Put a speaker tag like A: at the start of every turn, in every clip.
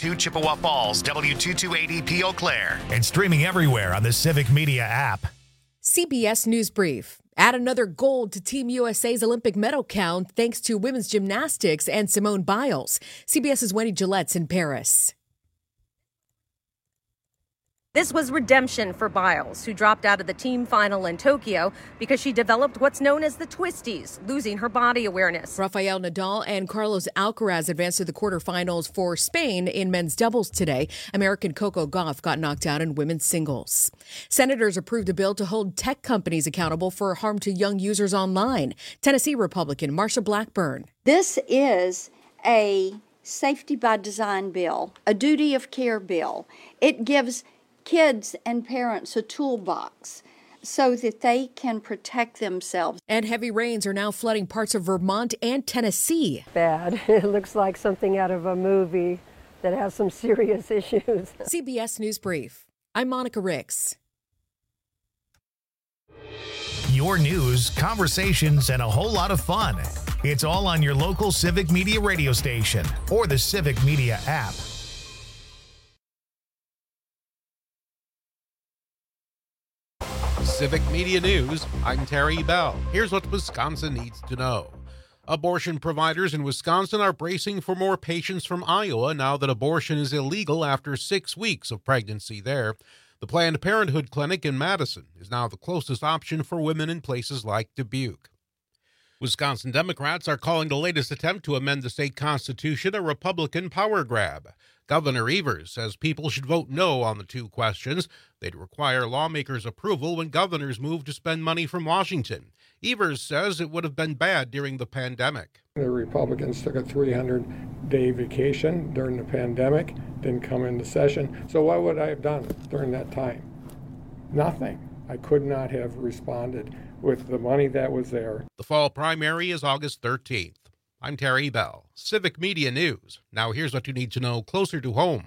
A: W2 Chippewa Falls, W228EP Eau Claire, and streaming everywhere on the Civic Media app.
B: CBS News Brief. Add another gold to Team USA's Olympic medal count thanks to women's gymnastics and Simone Biles. CBS's Wendy Gillette's in Paris.
C: This was redemption for Biles, who dropped out of the team final in Tokyo because she developed what's known as the twisties, losing her body awareness.
B: Rafael Nadal and Carlos Alcaraz advanced to the quarterfinals for Spain in men's doubles today. American Coco Gauff got knocked out in women's singles. Senators approved a bill to hold tech companies accountable for harm to young users online. Tennessee Republican Marsha Blackburn.
D: This is a safety by design bill, a duty of care bill. It gives kids and parents a toolbox so that they can protect themselves.
B: And heavy rains are now flooding parts of Vermont and Tennessee.
E: Bad. It looks like something out of a movie that has some serious issues.
B: CBS News Brief. I'm Monica Ricks.
A: Your news, conversations, and a whole lot of fun. It's all on your local Civic Media radio station or the Civic Media app.
F: Civic Media News, I'm Terry Bell. Here's what Wisconsin needs to know. Abortion providers in Wisconsin are bracing for more patients from Iowa now that abortion is illegal after 6 weeks of pregnancy there. The Planned Parenthood Clinic in Madison is now the closest option for women in places like Dubuque. Wisconsin Democrats are calling the latest attempt to amend the state constitution a Republican power grab. Governor Evers says people should vote no on the two questions. They'd require lawmakers' approval when governors move to spend money from Washington. Evers says it would have been bad during the pandemic.
G: The Republicans took a 300-day vacation during the pandemic, didn't come into session. So what would I have done during that time? Nothing. I could not have responded with the money that was there.
F: The fall primary is August 13th. I'm Terry Bell, Civic Media News. Now here's what you need to know closer to home.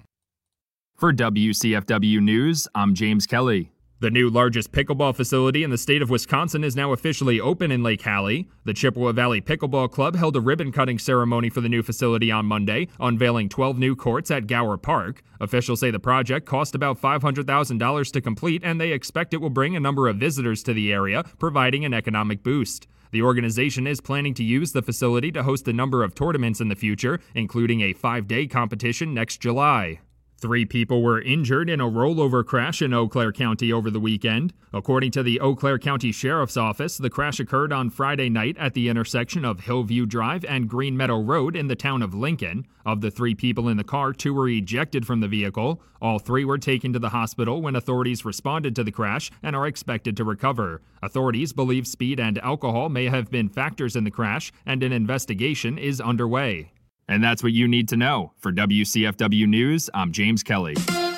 H: For WCFW News, I'm James Kelly. The new largest pickleball facility in the state of Wisconsin is now officially open in Lake Hallie. The Chippewa Valley Pickleball Club held a ribbon-cutting ceremony for the new facility on Monday, unveiling 12 new courts at Gower Park. Officials say the project cost about $500,000 to complete, and they expect it will bring a number of visitors to the area, providing an economic boost. The organization is planning to use the facility to host a number of tournaments in the future, including a 5-day competition next July. 3 people were injured in a rollover crash in Eau Claire County over the weekend. According to the Eau Claire County Sheriff's Office, the crash occurred on Friday night at the intersection of Hillview Drive and Green Meadow Road in the town of Lincoln. Of the 3 people in the car, 2 were ejected from the vehicle. All 3 were taken to the hospital when authorities responded to the crash and are expected to recover. Authorities believe speed and alcohol may have been factors in the crash, and an investigation is underway. And that's what you need to know. For WCFW News, I'm James Kelly.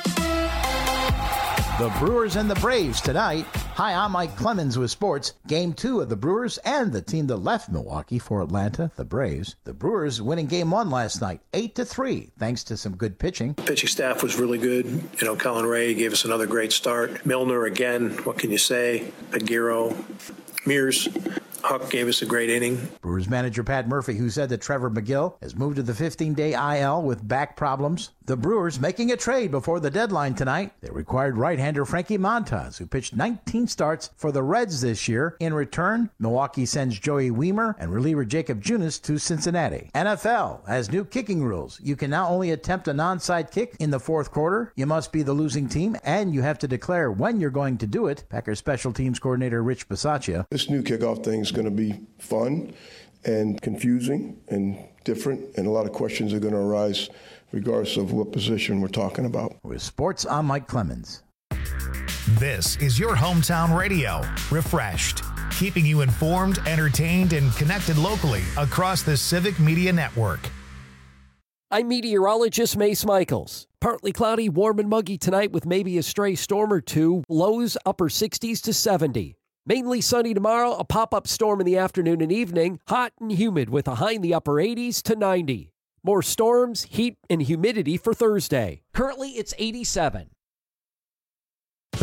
I: The Brewers and the Braves tonight. Hi, I'm Mike Clemens with sports. Game 2 of the Brewers and the team that left Milwaukee for Atlanta, the Braves. The Brewers winning Game 1 last night, 8-3, thanks to some good pitching.
J: The pitching staff was really good. Colin Ray gave us another great start. Milner, again, what can you say? Aguero, Mears. Huck gave us a great inning.
I: Brewers manager Pat Murphy, who said that Trevor McGill has moved to the 15-day IL with back problems. The Brewers making a trade before the deadline tonight. They required right-hander Frankie Montas, who pitched 19 starts for the Reds this year. In return, Milwaukee sends Joey Wiemer and reliever Jacob Junis to Cincinnati. NFL has new kicking rules. You can now only attempt a non-side kick in the fourth quarter. You must be the losing team, and you have to declare when you're going to do it. Packers special teams coordinator Rich Bisaccia.
K: This new kickoff thing is going to be fun and confusing and different, and a lot of questions are going to arise regardless of what position we're talking about.
I: With sports, I'm Mike Clemens.
A: This is your hometown radio, refreshed, keeping you informed, entertained, and connected locally across the Civic Media Network.
L: I'm meteorologist Mace Michaels. Partly cloudy, warm and muggy tonight with maybe a stray storm or two. Lows upper 60s to 70. Mainly sunny tomorrow, a pop-up storm in the afternoon and evening. Hot and humid with a high in the upper 80s to 90. More storms, heat, and humidity for Thursday. Currently, it's 87.
A: The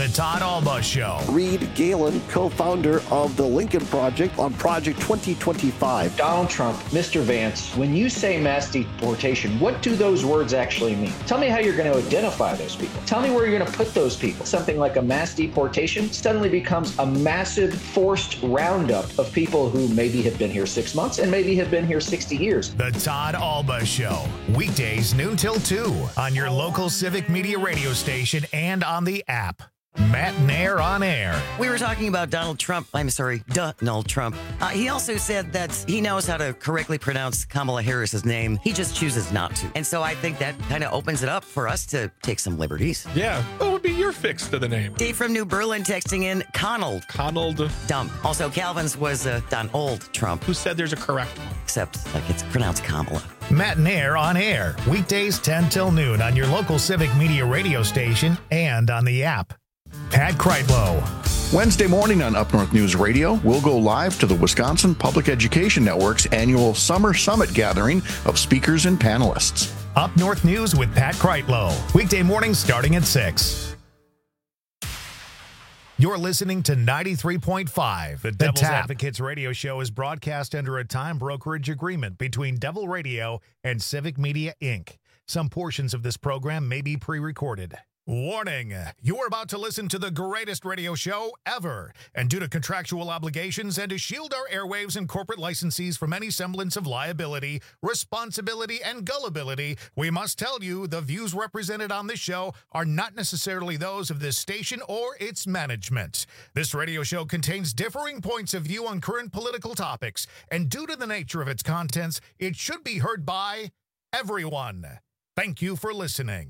A: The Todd Alba Show.
M: Reed Galen, co-founder of the Lincoln Project on Project 2025.
N: Donald Trump, Mr. Vance, when you say mass deportation, what do those words actually mean? Tell me how you're going to identify those people. Tell me where you're going to put those people. Something like a mass deportation suddenly becomes a massive forced roundup of people who maybe have been here 6 months and maybe have been here 60 years.
A: The Todd Alba Show. Weekdays noon till 2 on your local Civic Media radio station and on the app. Matt Nair on air.
O: We were talking about Donald Trump. Donald Trump. He also said that he knows how to correctly pronounce Kamala Harris's name. He just chooses not to. And so I think that kind of opens it up for us to take some liberties.
P: Yeah. What would be your fix to the name?
O: Dave from New Berlin texting in Conald. Dumb. Also, Calvin's was Donald Trump.
P: Who said there's a correct one?
O: Except like it's pronounced Kamala.
A: Matt Nair on air. Weekdays 10 till noon on your local Civic Media radio station and on the app. Pat Kreitlow.
Q: Wednesday morning on Up North News Radio, we'll go live to the Wisconsin Public Education Network's annual Summer Summit gathering of speakers and panelists.
A: Up North News with Pat Kreitlow. Weekday mornings starting at 6. You're listening to 93.5. The Devil's Advocates radio show is broadcast under a time brokerage agreement between Devil Radio and Civic Media, Inc. Some portions of this program may be pre-recorded. Warning, you're about to listen to the greatest radio show ever. And due to contractual obligations and to shield our airwaves and corporate licensees from any semblance of liability, responsibility, and gullibility, we must tell you the views represented on this show are not necessarily those of this station or its management. This radio show contains differing points of view on current political topics, and due to the nature of its contents, it should be heard by everyone. Thank you for listening.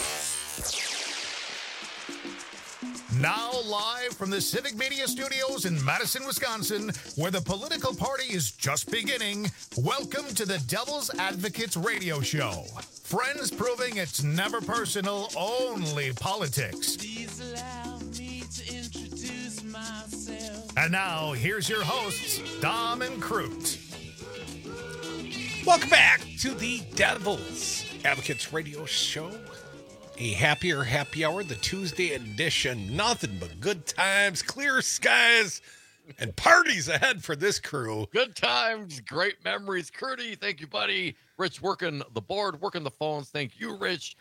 A: Now live from the Civic Media Studios in Madison, Wisconsin, where the political party is just beginning, welcome to the Devil's Advocates radio show. Friends proving it's never personal, only politics. Please allow me to introduce myself. And now, here's your hosts, Dom and Crute.
R: Welcome back to the Devil's Advocates radio show. A happier happy hour, the Tuesday edition. Nothing but good times, clear skies, and parties ahead for this crew.
S: Good times, great memories. Curdy, thank you, buddy. Rich working the board, working the phones. Thank you, Rich.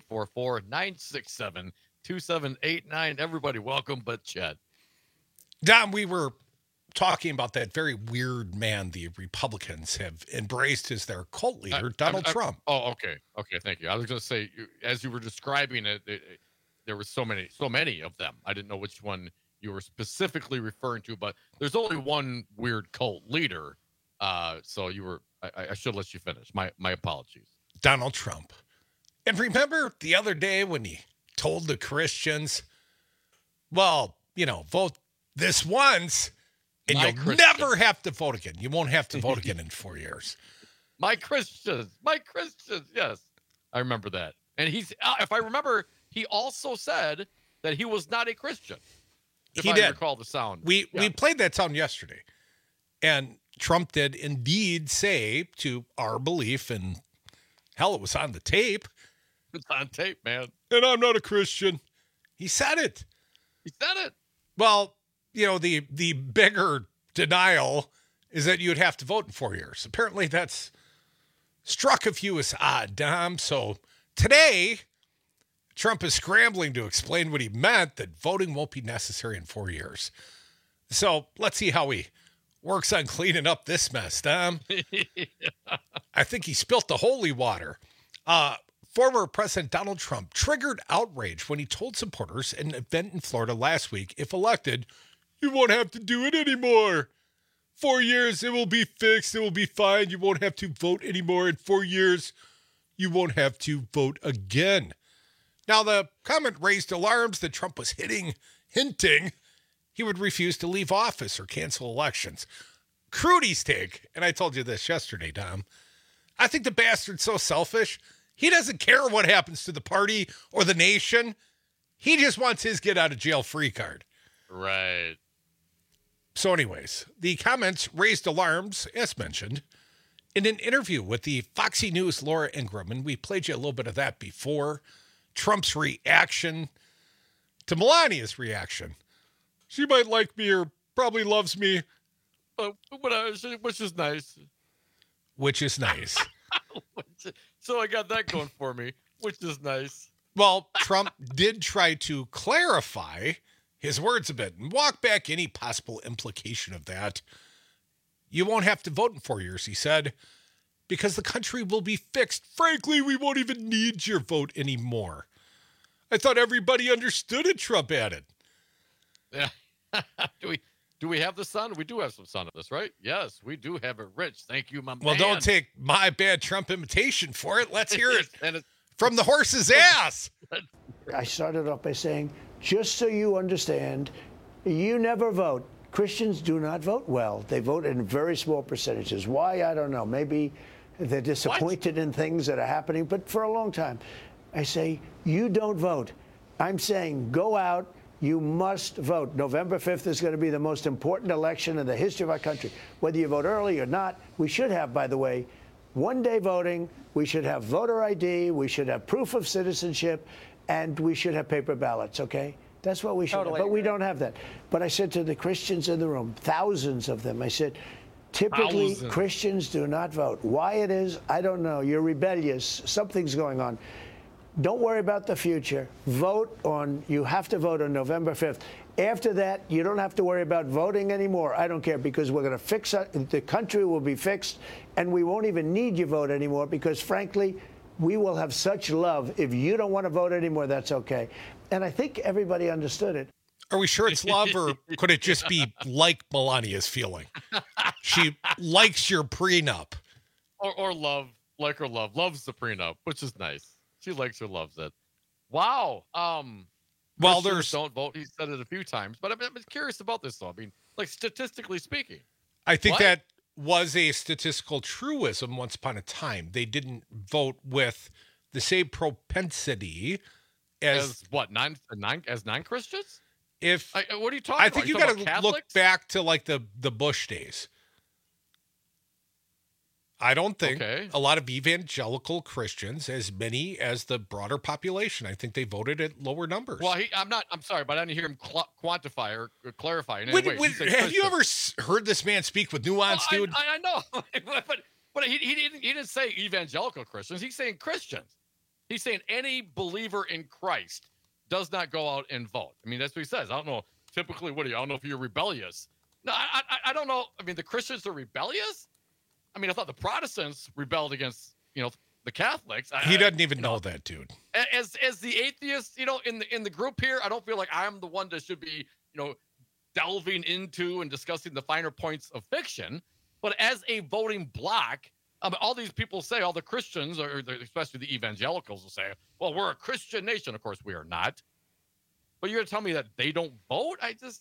S: 844-967-2789. Everybody welcome, but Chad.
R: Dom, we were talking about that very weird man the Republicans have embraced as their cult leader, Donald Trump.
S: Okay, thank you. I was going to say, as you were describing it, there were so many of them. I didn't know which one you were specifically referring to, but there's only one weird cult leader. So you were. I should let you finish. My apologies.
R: Donald Trump. And remember the other day when he told the Christians, well, vote this once, and you'll never have to vote again. You won't have to vote again in 4 years.
S: My Christians, yes. I remember that. And he's, if I remember, he also said that he was not a Christian. If I recall the sound.
R: We played that sound yesterday. And Trump did indeed say, to our belief, and hell, it was on the tape.
S: It's on tape, man.
R: And I'm not a Christian. He said it. Well, the bigger denial is that you'd have to vote in 4 years. Apparently that's struck a few as odd, Dom. So today, Trump is scrambling to explain what he meant, that voting won't be necessary in 4 years. So let's see how he works on cleaning up this mess, Dom. I think he spilt the holy water. Former President Donald Trump triggered outrage when he told supporters at an event in Florida last week, if elected, you won't have to do it anymore. 4 years, it will be fixed. It will be fine. You won't have to vote anymore. In 4 years, you won't have to vote again. Now, the comment raised alarms that Trump was hinting he would refuse to leave office or cancel elections. Crudy's take, and I told you this yesterday, Dom, I think the bastard's so selfish, he doesn't care what happens to the party or the nation. He just wants his get-out-of-jail-free card.
S: Right.
R: So anyways, the comments raised alarms, as mentioned, in an interview with the Foxy News' Laura Ingraham, and we played you a little bit of that before. Trump's reaction to Melania's reaction. She might like me or probably loves me.
S: Which is nice.
R: Which is nice.
S: So I got that going for me, which is nice.
R: Well, Trump did try to clarify his words a bit and walk back any possible implication of that. You won't have to vote in 4 years, he said, because the country will be fixed. Frankly, we won't even need your vote anymore. I thought everybody understood it, Trump added.
S: Yeah. Do we have the sun? We do have some sun of this, right? Yes, we do have it rich. Thank you, my man.
R: Well, don't take my bad Trump imitation for it. Let's hear it from the horse's ass.
T: I started off by saying, just so you understand, you never vote. Christians do not vote well. They vote in very small percentages. Why? I don't know. Maybe they're disappointed in things that are happening, but for a long time, I say, you don't vote. I'm saying, go out. You must vote. November 5th is going to be the most important election in the history of our country. Whether you vote early or not, we should have, by the way, one-day voting. We should have voter ID. We should have proof of citizenship. And we should have paper ballots, okay? That's what we should have. But we don't have that. But I said to the Christians in the room, thousands of them, I said, typically Christians do not vote. Why it is, I don't know. You're rebellious. Something's going on. Don't worry about the future. You have to vote on November 5th. After that, you don't have to worry about voting anymore. I don't care, because we're going to fix it. The country will be fixed, and we won't even need your vote anymore because, frankly, we will have such love. If you don't want to vote anymore, that's okay. And I think everybody understood it.
R: Are we sure it's love, or could it just be like Melania's feeling? She likes your prenup.
S: Or love, like her love. Loves the prenup, which is nice. She likes or loves it. Wow.
R: Well, there's
S: don't vote. He said it a few times, but I'm curious about this though. I mean, like statistically speaking,
R: I think that was a statistical truism once upon a time. They didn't vote with the same propensity as
S: what nine Christians.
R: What
S: are you talking about?
R: I think you got to look back to like the Bush days. I don't think a lot of evangelical Christians, as many as the broader population, I think they voted at lower numbers.
S: Well, I'm sorry, but I didn't hear him quantify or clarify in
R: any
S: way.
R: Have you ever heard this man speak with nuance, dude?
S: I know, but he didn't say evangelical Christians. He's saying Christians. He's saying any believer in Christ does not go out and vote. I mean, that's what he says. I don't know. Typically, I don't know if you're rebellious. No, I don't know. I mean, the Christians are rebellious. I mean, I thought the Protestants rebelled against, the Catholics.
R: He doesn't even know that, dude.
S: As the atheist, in the group here, I don't feel like I'm the one that should be, delving into and discussing the finer points of fiction. But as a voting bloc, all these people say, all the Christians, or especially the evangelicals, will say, well, we're a Christian nation. Of course, we are not. But you're going to tell me that they don't vote?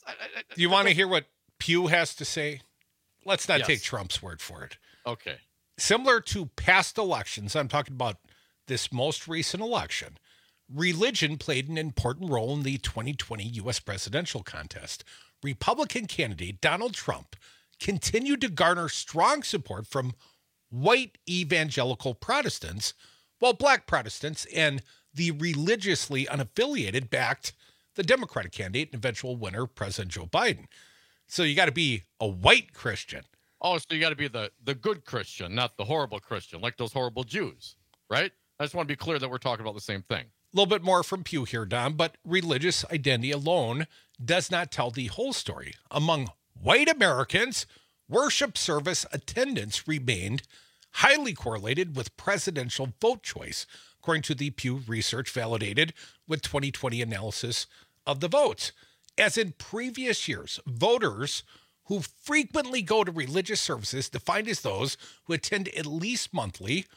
R: Do you want to hear what Pew has to say? Let's not take Trump's word for it.
S: Okay.
R: Similar to past elections, I'm talking about this most recent election, religion played an important role in the 2020 U.S. presidential contest. Republican candidate Donald Trump continued to garner strong support from white evangelical Protestants, while black Protestants and the religiously unaffiliated backed the Democratic candidate and eventual winner, President Joe Biden. So you got to be a white Christian.
S: Oh, so you got to be the good Christian, not the horrible Christian, like those horrible Jews, right? I just want to be clear that we're talking about the same thing.
R: A little bit more from Pew here, Don, but religious identity alone does not tell the whole story. Among white Americans, worship service attendance remained highly correlated with presidential vote choice, according to the Pew Research validated with 2020 analysis of the votes. As in previous years, voters who frequently go to religious services, defined as those who attend at least monthly,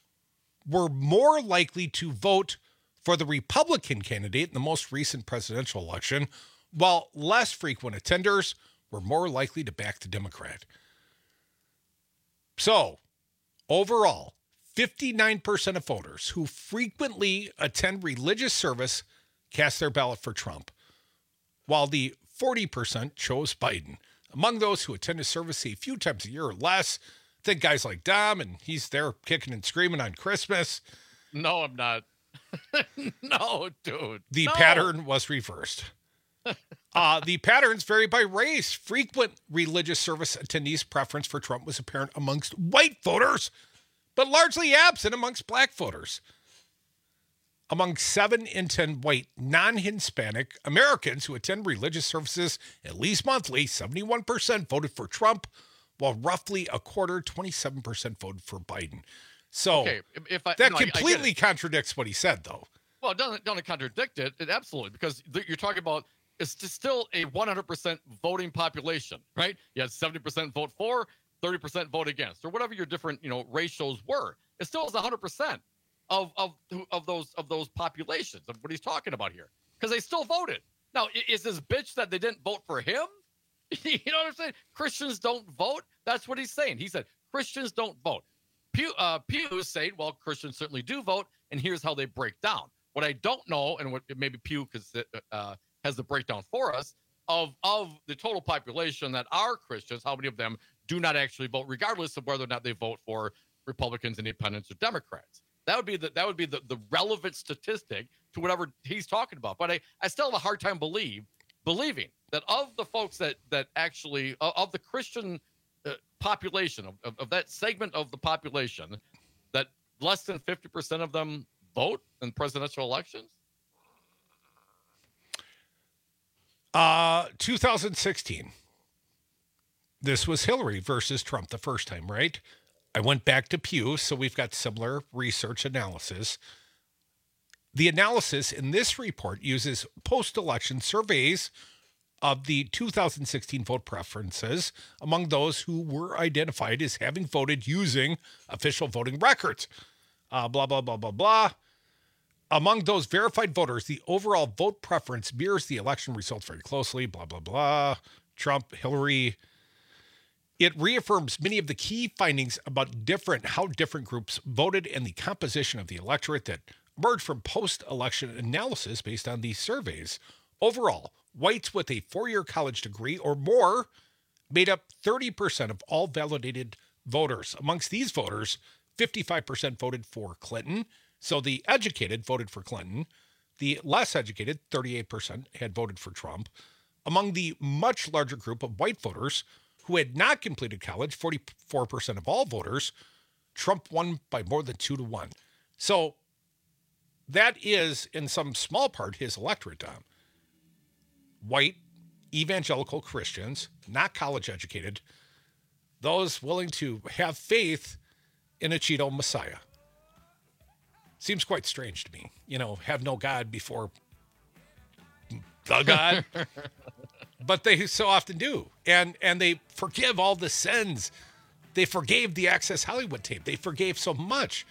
R: were more likely to vote for the Republican candidate in the most recent presidential election, while less frequent attenders were more likely to back the Democrat. So, overall, 59% of voters who frequently attend religious service cast their ballot for Trump, while the 40% chose Biden. Among those who attend a service a few times a year or less, think guys like Dom, and he's there kicking and screaming on Christmas.
S: No, I'm not. No, dude.
R: The pattern was reversed. The patterns vary by race. Frequent religious service attendees' preference for Trump was apparent amongst white voters, but largely absent amongst black voters. Among 7 in 10 white, non-Hispanic Americans who attend religious services at least monthly, 71% voted for Trump, while roughly a quarter, 27% voted for Biden. So
S: okay,
R: completely contradicts what he said, though.
S: Well, it doesn't contradict it. It absolutely, because you're talking about it's just still a 100% voting population, right? You had 70% vote for, 30% vote against, or whatever your different ratios were. It still is 100% of those populations of what he's talking about here, because they still voted. Now, is this bitch that they didn't vote for him? You know what I'm saying? Christians don't vote. That's what he's saying. He said Christians don't vote. Pew is saying, well, Christians certainly do vote, and here's how they break down. What I don't know, and what maybe Pew has the breakdown for us of the total population that are Christians, how many of them do not actually vote, regardless of whether or not they vote for Republicans, Independents, or Democrats. That would be the relevant statistic to whatever he's talking about. But I still have a hard time believing that of the folks that actually of the Christian population of that segment of the population, that less than 50% of them vote in presidential elections.
R: 2016. This was Hillary versus Trump the first time, right? I went back to Pew, so we've got similar research analysis. The analysis in this report uses post-election surveys of the 2016 vote preferences among those who were identified as having voted using official voting records. Blah, blah, blah, blah, blah. Among those verified voters, the overall vote preference mirrors the election results very closely. Blah, blah, blah. Trump, Hillary. It reaffirms many of the key findings about how different groups voted and the composition of the electorate that emerged from post-election analysis based on these surveys. Overall, whites with a 4-year college degree or more made up 30% of all validated voters. Amongst these voters, 55% voted for Clinton. So the educated voted for Clinton. The less educated, 38%, had voted for Trump. Among the much larger group of white voters who had not completed college, 44% of all voters, Trump won by more than 2-1. So that is, in some small part, his electorate, Tom. White, evangelical Christians, not college educated, those willing to have faith in a Cheeto Messiah. Seems quite strange to me. Have no God before the God. But they so often do. And they forgive all the sins. They forgave the Access Hollywood tape. They forgave so much.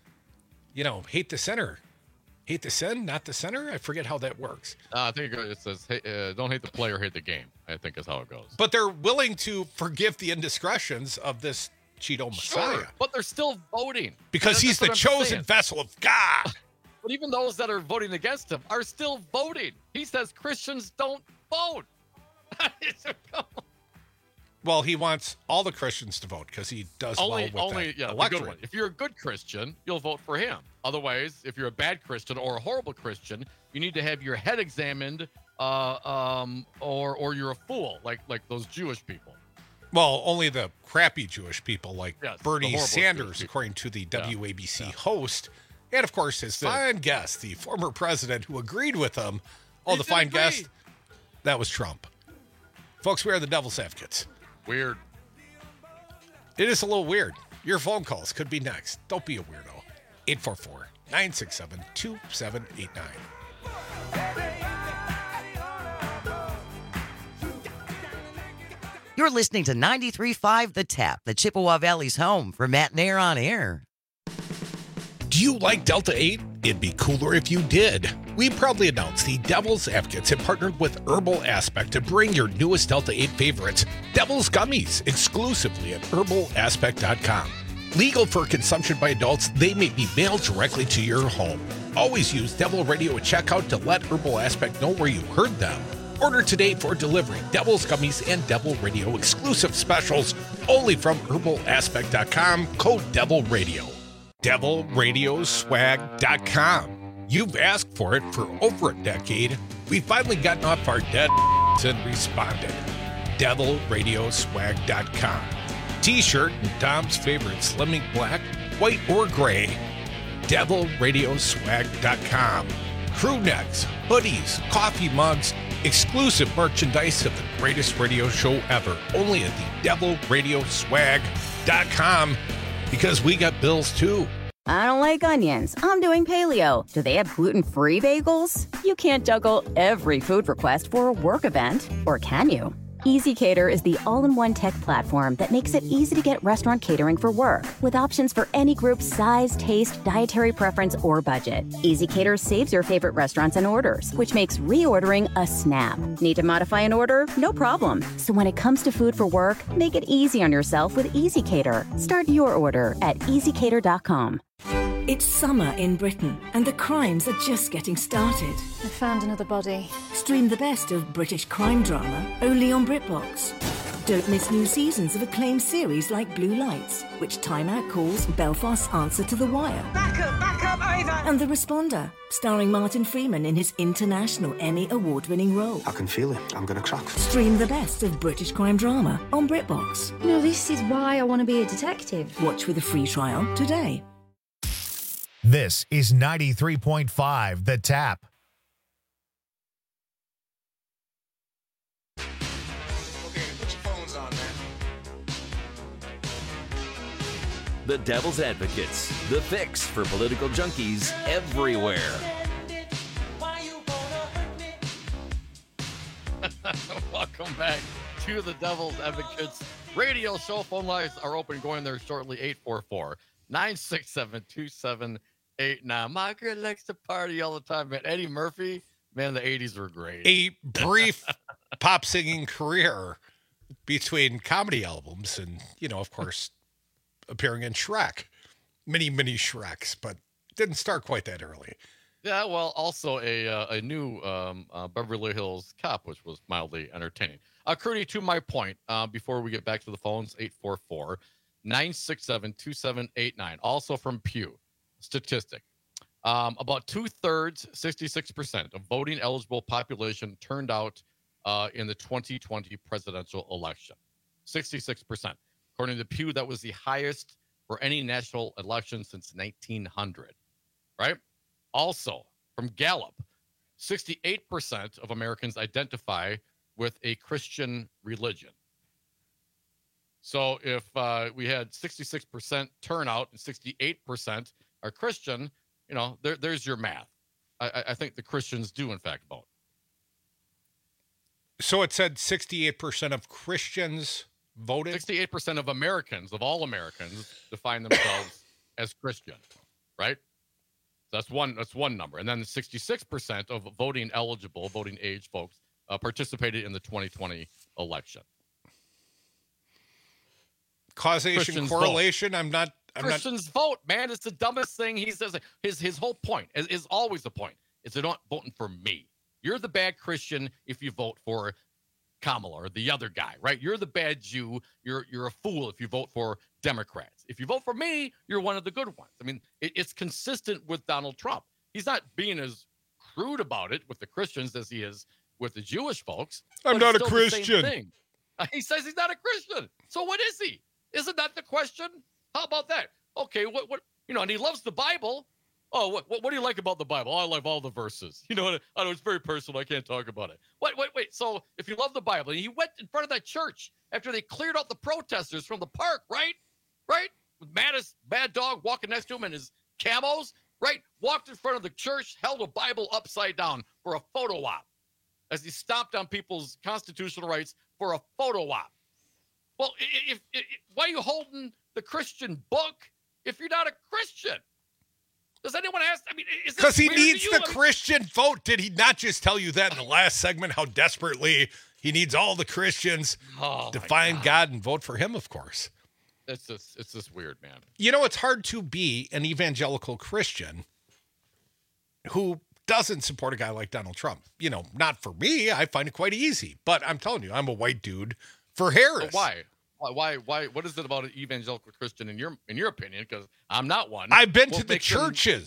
R: Hate the sinner. Hate the sin, not the center? I forget how that works.
S: I think it says, hey, don't hate the player, hate the game, I think is how it goes.
R: But they're willing to forgive the indiscretions of this Cheeto Messiah.
S: Sure, but they're still voting.
R: Because he's the chosen vessel of God.
S: But even those that are voting against him are still voting. He says Christians don't vote.
R: Well, he wants all the Christians to vote because he does well with that electorate.
S: If you're a good Christian, you'll vote for him. Otherwise, if you're a bad Christian or a horrible Christian, you need to have your head examined, or you're a fool, like those Jewish people.
R: Well, only the crappy Jewish people like Bernie Sanders, according to the WABC host. And, of course, his fine guest, the former president who agreed with him. Oh, the fine guest? That was Trump. Folks, we are the Devil's Advocates.
S: Weird.
R: It is a little weird. Your phone calls could be next. Don't be a weirdo. 844-967-2789.
O: You're listening to 93.5 The Tap, the Chippewa Valley's home for Matt and Air on Air.
R: Do you like Delta 8? It'd be cooler if you did. We proudly announce the Devil's Advocates have partnered with Herbal Aspect to bring your newest Delta 8 favorites, Devil's Gummies, exclusively at herbalaspect.com. Legal for consumption by adults, they may be mailed directly to your home. Always use Devil Radio at checkout to let Herbal Aspect know where you heard them. Order today for delivery. Devil's Gummies and Devil Radio exclusive specials only from herbalaspect.com. Code Devil Radio. DevilRadioswag.com. You've asked for it for over a decade. We've finally gotten off our dead and responded. DevilRadioswag.com. T-shirt in Tom's favorite slimming black, white, or gray. DevilRadioswag.com. Crew necks, hoodies, coffee mugs, exclusive merchandise of the greatest radio show ever. Only at the DevilRadioswag.com, because we got bills too.
U: I don't like onions. I'm doing paleo. Do they have gluten-free bagels? You can't juggle every food request for a work event, or can you? EasyCater is the all-in-one tech platform that makes it easy to get restaurant catering for work, with options for any group's size, taste, dietary preference, or budget. EasyCater saves your favorite restaurants and orders, which makes reordering a snap. Need to modify an order? No problem. So when it comes to food for work, make it easy on yourself with EasyCater. Start your order at easycater.com.
V: It's summer in Britain, and the crimes are just getting started.
W: I found another body.
V: Stream the best of British crime drama only on BritBox. Don't miss new seasons of acclaimed series like Blue Lights, which Time Out calls Belfast's answer to The Wire.
W: Back up, over!
V: And The Responder, starring Martin Freeman in his international Emmy award-winning role.
X: I can feel it. I'm going to crack.
V: Stream the best of British crime drama on BritBox.
W: No, this is why I want to be a detective.
V: Watch with a free trial today.
A: This is 93.5 The Tap.
Y: Okay, put your phones on, man.
Z: The Devil's Advocates, the fix for political junkies everywhere.
S: Welcome back to the Devil's Advocates radio show. Phone lines are open, going there shortly. 844-967-2789. My girl likes to party all the time, man. Eddie Murphy, man, the 80s were great.
R: A brief pop singing career between comedy albums and, of course, appearing in Shrek. Many Shreks, but didn't start quite that early.
S: Yeah, well, also a new Beverly Hills Cop, which was mildly entertaining. Crudy, to my point, before we get back to the phones, 844-967-2789. Also from Pew, statistic. About 2/3, 66% of voting eligible population turned out in the 2020 presidential election. 66%. According to Pew, that was the highest for any national election since 1900, right? Also, from Gallup, 68% of Americans identify with a Christian religion. So if we had 66% turnout and 68% are Christian, there's your math. I think the Christians do, in fact, vote.
R: So it said 68% of Christians voted?
S: 68% of Americans, of all Americans, define themselves as Christian, right? That's one number. And then the 66% of voting age folks participated in the 2020 election.
R: Causation,
S: Christians
R: correlation?
S: Vote. Christians vote, man. It's the dumbest thing he says. His whole point is always the point. Is they're not voting for me. You're the bad Christian if you vote for Kamala or the other guy, right? You're the bad Jew. You're a fool if you vote for Democrats. If you vote for me, you're one of the good ones. I mean, it's consistent with Donald Trump. He's not being as crude about it with the Christians as he is with the Jewish folks.
R: I'm not a Christian.
S: He says he's not a Christian. So what is he? Isn't that the question? How about that? Okay, what and he loves the Bible. Oh, what do you like about the Bible? Oh, I love all the verses. I know it's very personal. I can't talk about it. Wait. So if you love the Bible, and he went in front of that church after they cleared out the protesters from the park, right? With Mad Dog walking next to him in his camos, right? Walked in front of the church, held a Bible upside down for a photo op as he stomped on people's constitutional rights for a photo op. Well, why are you holding the Christian book if you're not a Christian? Does anyone ask? I mean, is
R: because he needs the Christian vote. Did he not just tell you that in the last segment? How desperately he needs all the Christians to find God and vote for him? Of course,
S: it's just weird, man.
R: It's hard to be an evangelical Christian who doesn't support a guy like Donald Trump. Not for me. I find it quite easy. But I'm telling you, I'm a white dude for Harris.
S: But why? What is it about an evangelical Christian in your opinion? Because I'm not one.
R: I've been to the churches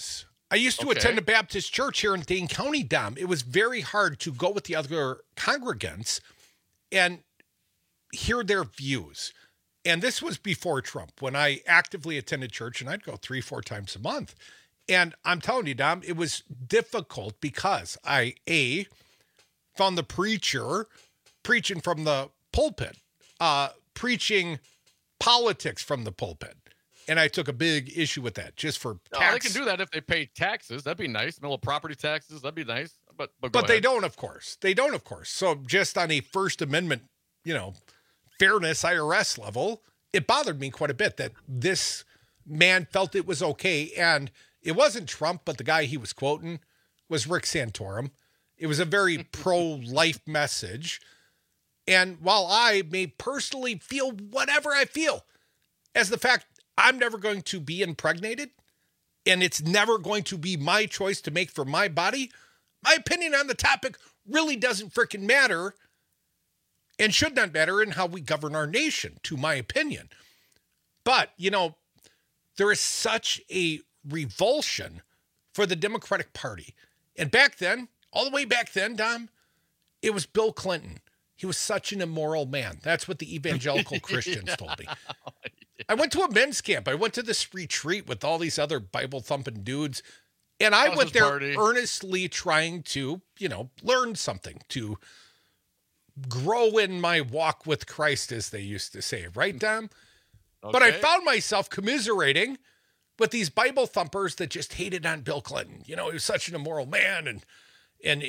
R: I used to attend a Baptist church here in Dane County, Dom. It was very hard to go with the other congregants and hear their views. And this was before Trump, when I actively attended church, and I'd go 3-4 times a month. And I'm telling you, Dom, it was difficult because I, found the preacher preaching from the pulpit, preaching politics from the pulpit. And I took a big issue with that just for tax.
S: They can do that if they pay taxes. That'd be nice. Middle property taxes. That'd be nice. But
R: they don't, of course. They don't, of course. So just on a First Amendment, fairness IRS level, it bothered me quite a bit that this man felt it was okay. And it wasn't Trump, but the guy he was quoting was Rick Santorum. It was a very pro-life message. And while I may personally feel whatever I feel, as the fact I'm never going to be impregnated, and it's never going to be my choice to make for my body, my opinion on the topic really doesn't freaking matter and should not matter in how we govern our nation, to my opinion. But, there is such a revulsion for the Democratic Party. And back then, all the way back then, Dom, it was Bill Clinton. He was such an immoral man. That's what the evangelical Christians told me. I went to a men's camp. I went to this retreat with all these other Bible-thumping dudes. And I went there earnestly trying to, learn something, to grow in my walk with Christ, as they used to say. Right, Dom? Okay. But I found myself commiserating with these Bible thumpers that just hated on Bill Clinton. He was such an immoral man. And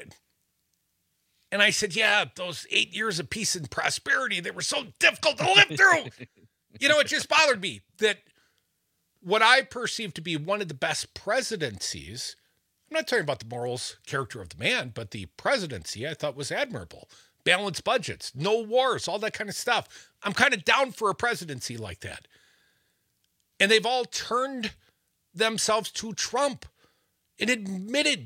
R: I said, yeah, those 8 years of peace and prosperity, they were so difficult to live through. It just bothered me that what I perceived to be one of the best presidencies, I'm not talking about the morals, character of the man, but the presidency I thought was admirable. Balanced budgets, no wars, all that kind of stuff. I'm kind of down for a presidency like that. And they've all turned themselves to Trump and admitted,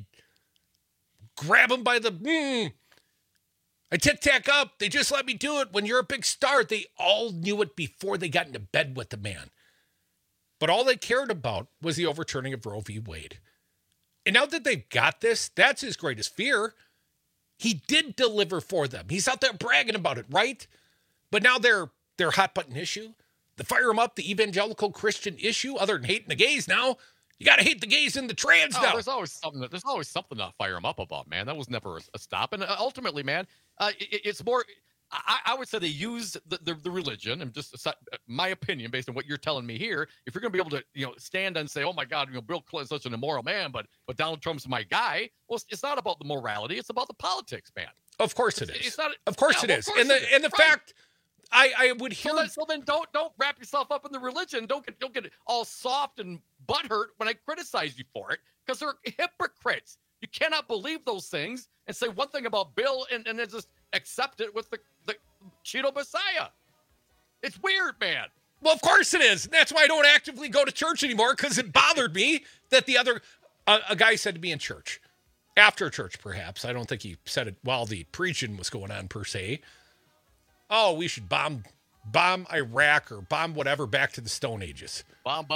R: grab him by the, I tic-tac up. They just let me do it. When you're a big star, they all knew it before they got into bed with the man. But all they cared about was the overturning of Roe v. Wade. And now that they've got this, that's his greatest fear. He did deliver for them. He's out there bragging about it, right? But now their hot button issue, the fire him up, the evangelical Christian issue, other than hating the gays now, you got to hate the gays and the trans now.
S: There's always something to fire him up about, man. That was never a stop. And ultimately, man, it's more, I would say they use the religion, and just my opinion based on what you're telling me here. If you're going to be able to, stand and say, oh my God, Bill Clinton's such an immoral man, but Donald Trump's my guy. Well, it's not about the morality. It's about the politics, man.
R: Of course it is. It's not. Of course it is. And the fact, I would hear.
S: So then don't wrap yourself up in the religion. Don't get all soft and butthurt when I criticize you for it, because they're hypocrites. You cannot believe those things and say one thing about Bill and then just accept it with the Cheeto Messiah. It's weird, man.
R: Well, of course it is. That's why I don't actively go to church anymore, because it bothered me that the other, a guy said to me in church, after church perhaps, I don't think he said it while the preaching was going on per se, oh, we should bomb Iraq or bomb whatever back to the Stone Ages.
S: Bomb.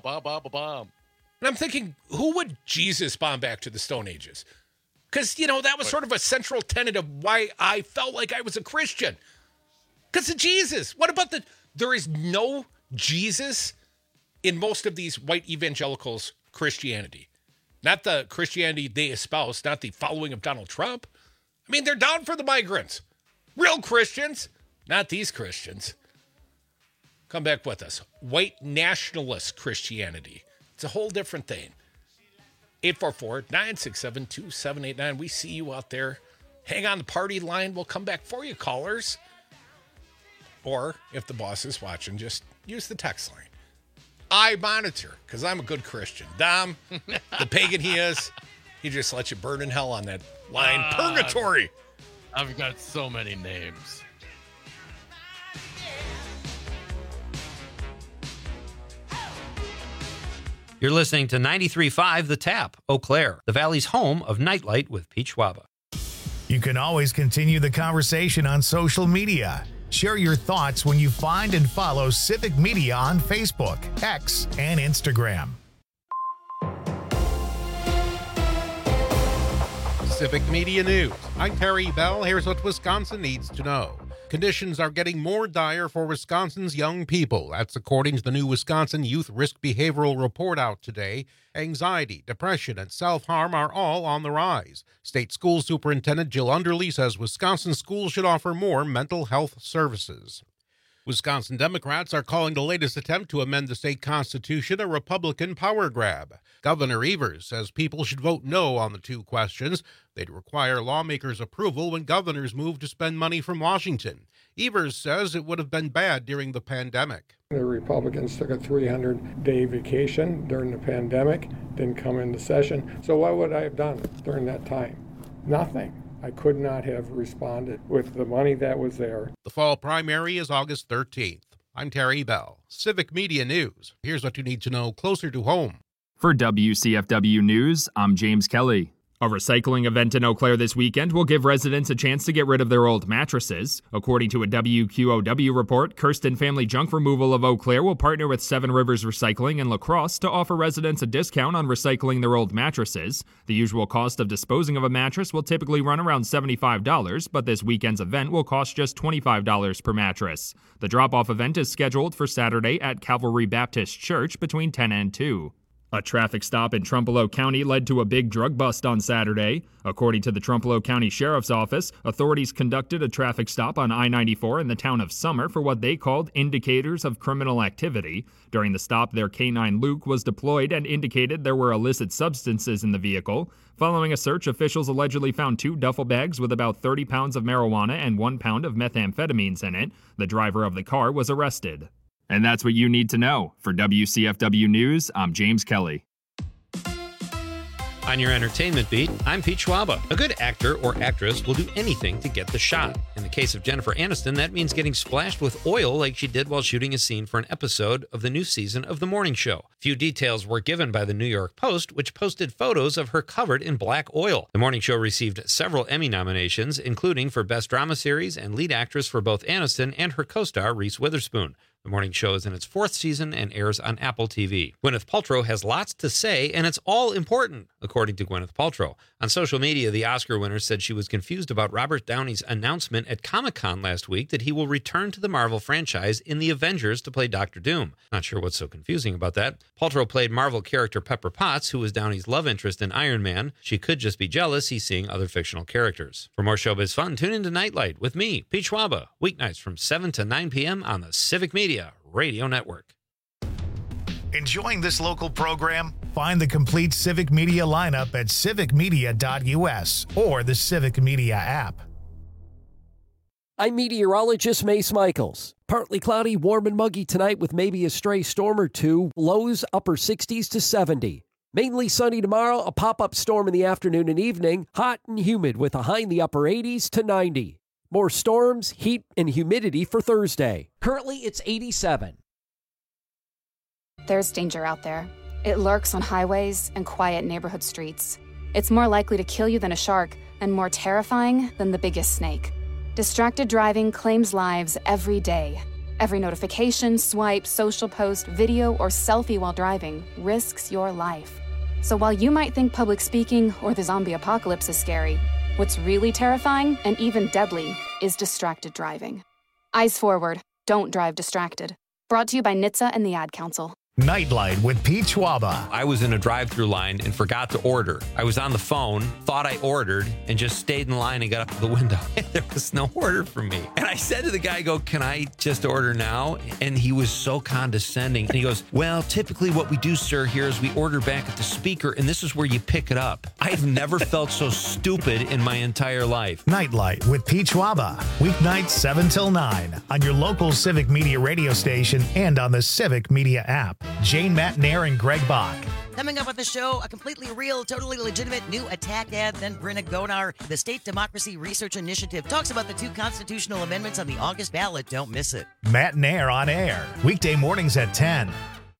R: And I'm thinking, who would Jesus bomb back to the Stone Ages? Because, that was sort of a central tenet of why I felt like I was a Christian. Because of Jesus. What about there is no Jesus in most of these white evangelicals' Christianity. Not the Christianity they espouse, not the following of Donald Trump. I mean, they're down for the migrants. Real Christians, not these Christians. Come back with us. White nationalist Christianity. It's a whole different thing. 844-967-2789. We see you out there. Hang on the party line. We'll come back for you, callers. Or if the boss is watching, just use the text line. I monitor, because I'm a good Christian. Dom, the pagan he is, he just lets you burn in hell on that line. Purgatory.
S: I've got so many names.
B: You're listening to 93.5 The Tap, Eau Claire, the Valley's home of Nightlight with Pete Schwaba.
A: You can always continue the conversation on social media. Share your thoughts when you find and follow Civic Media on Facebook, X, and Instagram.
R: Civic Media News. I'm Terry Bell. Here's what Wisconsin needs to know. Conditions are getting more dire for Wisconsin's young people. That's according to the new Wisconsin Youth Risk Behavioral Report out today. Anxiety, depression, and self-harm are all on the rise. State School Superintendent Jill Underly says Wisconsin schools should offer more mental health services. Wisconsin Democrats are calling the latest attempt to amend the state constitution a Republican power grab. Governor Evers says people should vote no on the two questions. They'd require lawmakers' approval when governors move to spend money from Washington. Evers says it would have been bad during the pandemic.
C: The Republicans took a 300-day vacation during the pandemic, didn't come into session. So what would I have done during that time? Nothing. I could not have responded with the money that was there.
R: The fall primary is August 13th. I'm Terry Bell, Civic Media News. Here's what you need to know closer to home.
H: For WCFW News, I'm James Kelly. A recycling event in Eau Claire this weekend will give residents a chance to get rid of their old mattresses. According to a WQOW report, Kirsten Family Junk Removal of Eau Claire will partner with Seven Rivers Recycling and La Crosse to offer residents a discount on recycling their old mattresses. The usual cost of disposing of a mattress will typically run around $75, but this weekend's event will cost just $25 per mattress. The drop-off event is scheduled for Saturday at Calvary Baptist Church between 10 and 2. A traffic stop in Trumpereau County led to a big drug bust on Saturday. According to the Trumpereau County Sheriff's Office, authorities conducted a traffic stop on I-94 in the town of Summer for what they called indicators of criminal activity. During the stop, their K-9 Luke was deployed and indicated there were illicit substances in the vehicle. Following a search, officials allegedly found 2 duffel bags with about 30 pounds of marijuana and 1 pound of methamphetamines in it. The driver of the car was arrested. And that's what you need to know. For WCFW News, I'm James Kelly.
B: On your entertainment beat, I'm Pete Schwaba. A good actor or actress will do anything to get the shot. In the case of Jennifer Aniston, that means getting splashed with oil like she did while shooting a scene for an episode of the new season of The Morning Show. Few details were given by the New York Post, which posted photos of her covered in black oil. The Morning Show received several Emmy nominations, including for Best Drama Series and Lead Actress for both Aniston and her co-star Reese Witherspoon. The Morning Show is in its 4th season and airs on Apple TV. Gwyneth Paltrow has lots to say, and it's all important, according to Gwyneth Paltrow. On social media, the Oscar winner said she was confused about Robert Downey's announcement at Comic-Con last week that he will return to the Marvel franchise in The Avengers to play Dr. Doom. Not sure what's so confusing about that. Paltrow played Marvel character Pepper Potts, who was Downey's love interest in Iron Man. She could just be jealous he's seeing other fictional characters. For more showbiz fun, tune into Nightlight with me, Pete Schwaba, weeknights from 7 to 9 p.m. on the Civic Media Radio Network.
A: Enjoying this local program? Find the complete Civic Media lineup at civicmedia.us or the Civic Media app.
L: I'm meteorologist Mace Michaels. Partly cloudy, warm and muggy tonight with maybe a stray storm or two. Lows upper 60s to 70. Mainly sunny tomorrow, a pop-up storm in the afternoon and evening. Hot and humid with a high in the upper 80s to 90. More storms, heat, and humidity for Thursday. Currently, it's 87.
D: There's danger out there. It lurks on highways and quiet neighborhood streets. It's more likely to kill you than a shark and more terrifying than the biggest snake. Distracted driving claims lives every day. Every notification, swipe, social post, video, or selfie while driving risks your life. So while you might think public speaking or the zombie apocalypse is scary, what's really terrifying and even deadly is distracted driving. Eyes forward. Don't drive distracted. Brought to you by NHTSA and the Ad Council.
A: Nightlight with Pete Schwaba.
B: I was in a drive-thru line and forgot to order. I was on the phone, thought I ordered, and just stayed in line and got up to the window. There was no order for me. And I said to the guy, can I just order now? And he was so condescending. And he goes, well, typically what we do, sir, here is we order back at the speaker, and this is where you pick it up. I've never felt so stupid in my entire life.
A: Nightlight with Pete Schwaba. Weeknights 7 till 9 on your local Civic Media radio station and on the Civic Media app. Jane Matnair and Greg Bach.
O: Coming up with the show, a completely real, totally legitimate new attack ad. Then Brenna Gonar, the State Democracy Research Initiative, talks about the 2 constitutional amendments on the August ballot. Don't miss it.
A: Matnair on air, weekday mornings at 10.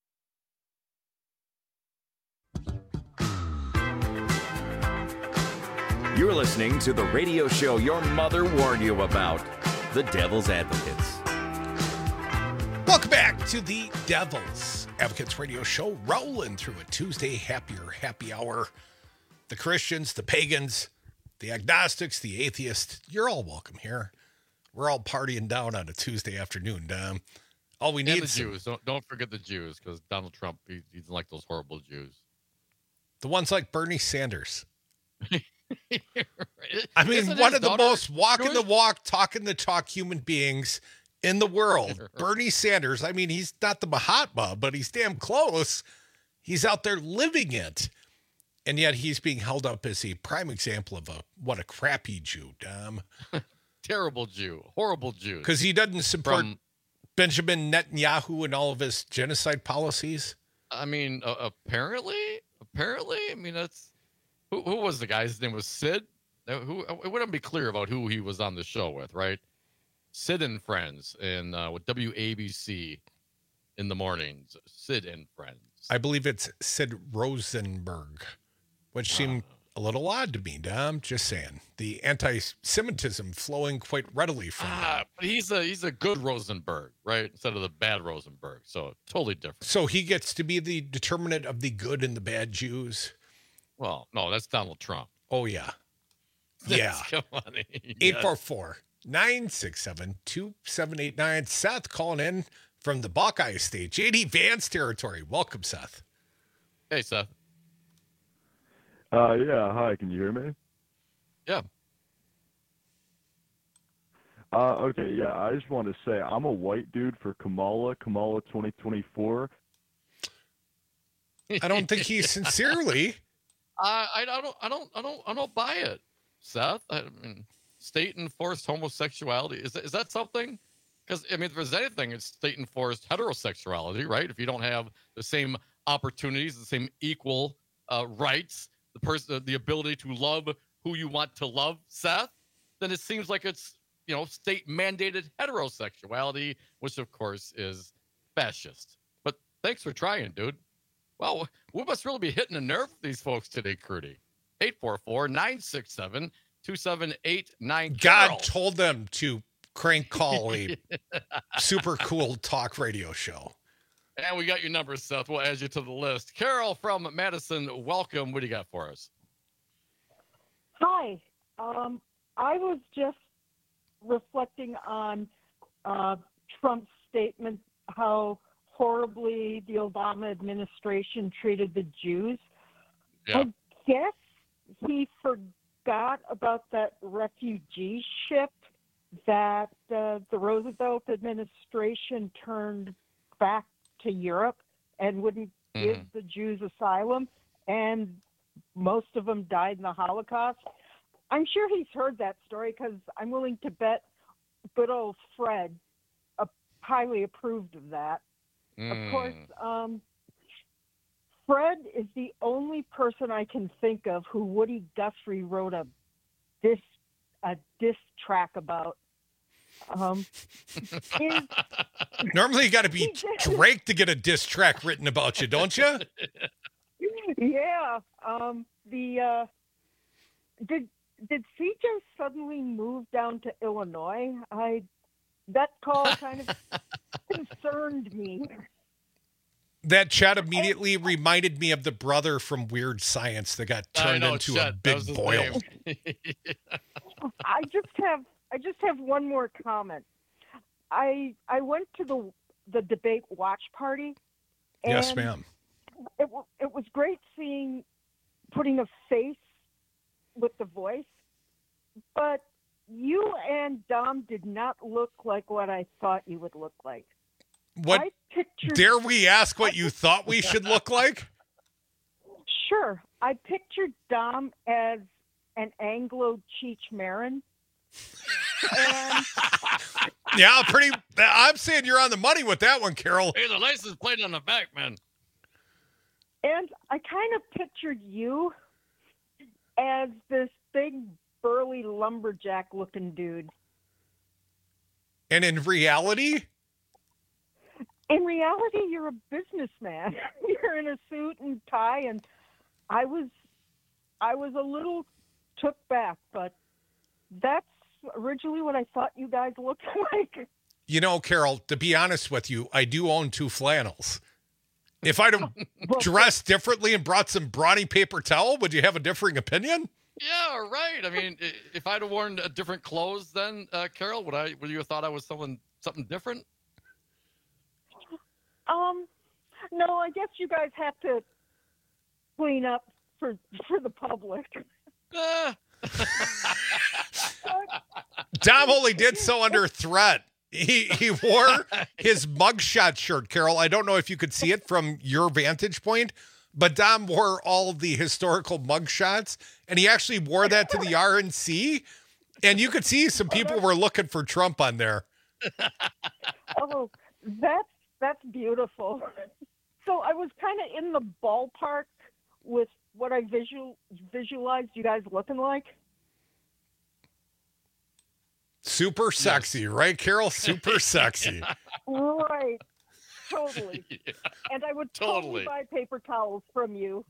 Z: You're listening to the radio show your mother warned you about, The Devil's Advocates.
R: Welcome back to the Devil's Advocates radio show, rolling through a Tuesday happy hour. The Christians, the pagans, the agnostics, the atheists, you're all welcome here. We're all partying down on a Tuesday afternoon, Dom. All we need
S: And the
R: is
S: Jews. Don't forget the Jews, because Donald Trump, he doesn't like those horrible Jews.
R: the ones like Bernie Sanders. I mean,
S: Isn't
R: one
S: his
R: of the
S: daughter
R: most walking
S: Jewish?
R: the walk, talking the talk human beings in the world. Bernie Sanders. I mean, he's not the Mahatma, but he's damn close. He's out there living it. And yet he's being held up as a prime example of what a crappy Jew, Dom.
S: Terrible Jew. Horrible Jew.
R: Because he doesn't support Benjamin Netanyahu and all of his genocide policies.
S: I mean, apparently, I mean, that's who was the guy? His name was Sid. Who it wouldn't be clear about who he was on the show with, right? Sid and Friends, and with WABC in the mornings. Sid and Friends.
R: I believe it's Sid Rosenberg, which seemed a little odd to me, Dom. Just saying. The anti-Semitism flowing quite readily from him.
S: But he's a good Rosenberg, right? Instead of the bad Rosenberg. So totally different.
R: So he gets to be the determinant of the good and the bad Jews?
S: Well, no, that's Donald Trump.
R: Oh, yeah. Yeah.
S: Come on.
R: 844-967-2789. Seth calling in from the Buckeye State. JD Vance territory. Welcome, Seth.
S: Hey, Seth.
E: Yeah, hi, can you hear me?
S: Yeah.
E: Okay, yeah, I just want to say I'm a white dude for Kamala 2024.
R: I don't think he's sincerely.
S: I don't buy it, Seth. I mean, state enforced homosexuality is that something? Because I mean, if there's anything, it's state enforced heterosexuality, right? If you don't have the same opportunities, the same equal rights, the ability to love who you want to love, Seth, then it seems like it's state mandated heterosexuality, which of course is fascist. But thanks for trying, dude. Well, we must really be hitting a nerve with these folks today, Crudy. 844-967-2789.
R: God told them to crank call a super cool talk radio show.
S: And we got your number, Seth. We'll add you to the list. Carol from Madison, welcome. What do you got for us?
F: Hi. I was just reflecting on Trump's statement, how horribly the Obama administration treated the Jews.
S: Yeah.
F: I guess he forgot about that refugee ship that the Roosevelt administration turned back to Europe and wouldn't give the Jews asylum, and most of them died in the Holocaust. I'm sure he's heard that story, because I'm willing to bet good old Fred highly approved of that. Of course, Fred is the only person I can think of who Woody Guthrie wrote a diss track about.
R: Normally you got to be Drake to get a diss track written about you, don't you?
F: Yeah. Did CJ suddenly move down to Illinois? That call kind of concerned me.
R: That chat immediately reminded me of the brother from Weird Science that got turned into a big boil.
F: I just have one more comment. I went to the debate watch party. And
R: yes, ma'am.
F: It was great putting a face with the voice, but you and Dom did not look like what I thought you would look like.
R: What? Dare we ask what you thought we should look like?
F: Sure. I pictured Dom as an Anglo Cheech Marin.
R: Yeah, I'm saying you're on the money with that one, Carol.
S: Hey, the license plate on the back, man.
F: And I kind of pictured you as this big, burly, lumberjack-looking dude.
R: And in reality?
F: In reality, you're a businessman. You're in a suit and tie, and I was a little took back, but that's originally what I thought you guys looked like.
R: You know, Carol, to be honest with you, I do own 2 flannels. If I'd have dressed differently and brought some brawny paper towel, would you have a differing opinion?
S: Yeah, right. I mean, if I'd have worn different clothes then, Carol, would you have thought I was something different?
F: No, I guess you guys have to clean up for the public.
R: Dom only did so under threat. He wore his mugshot shirt, Carol. I don't know if you could see it from your vantage point, but Dom wore all of the historical mugshots, and he actually wore that to the RNC, and you could see some people were looking for Trump on there.
F: Oh, that's beautiful. So I was kind of in the ballpark with what I visualized you guys looking like.
R: Super sexy, right, Carol? Super sexy.
F: Right. Totally.
S: Yeah,
F: and I would totally buy paper towels from you.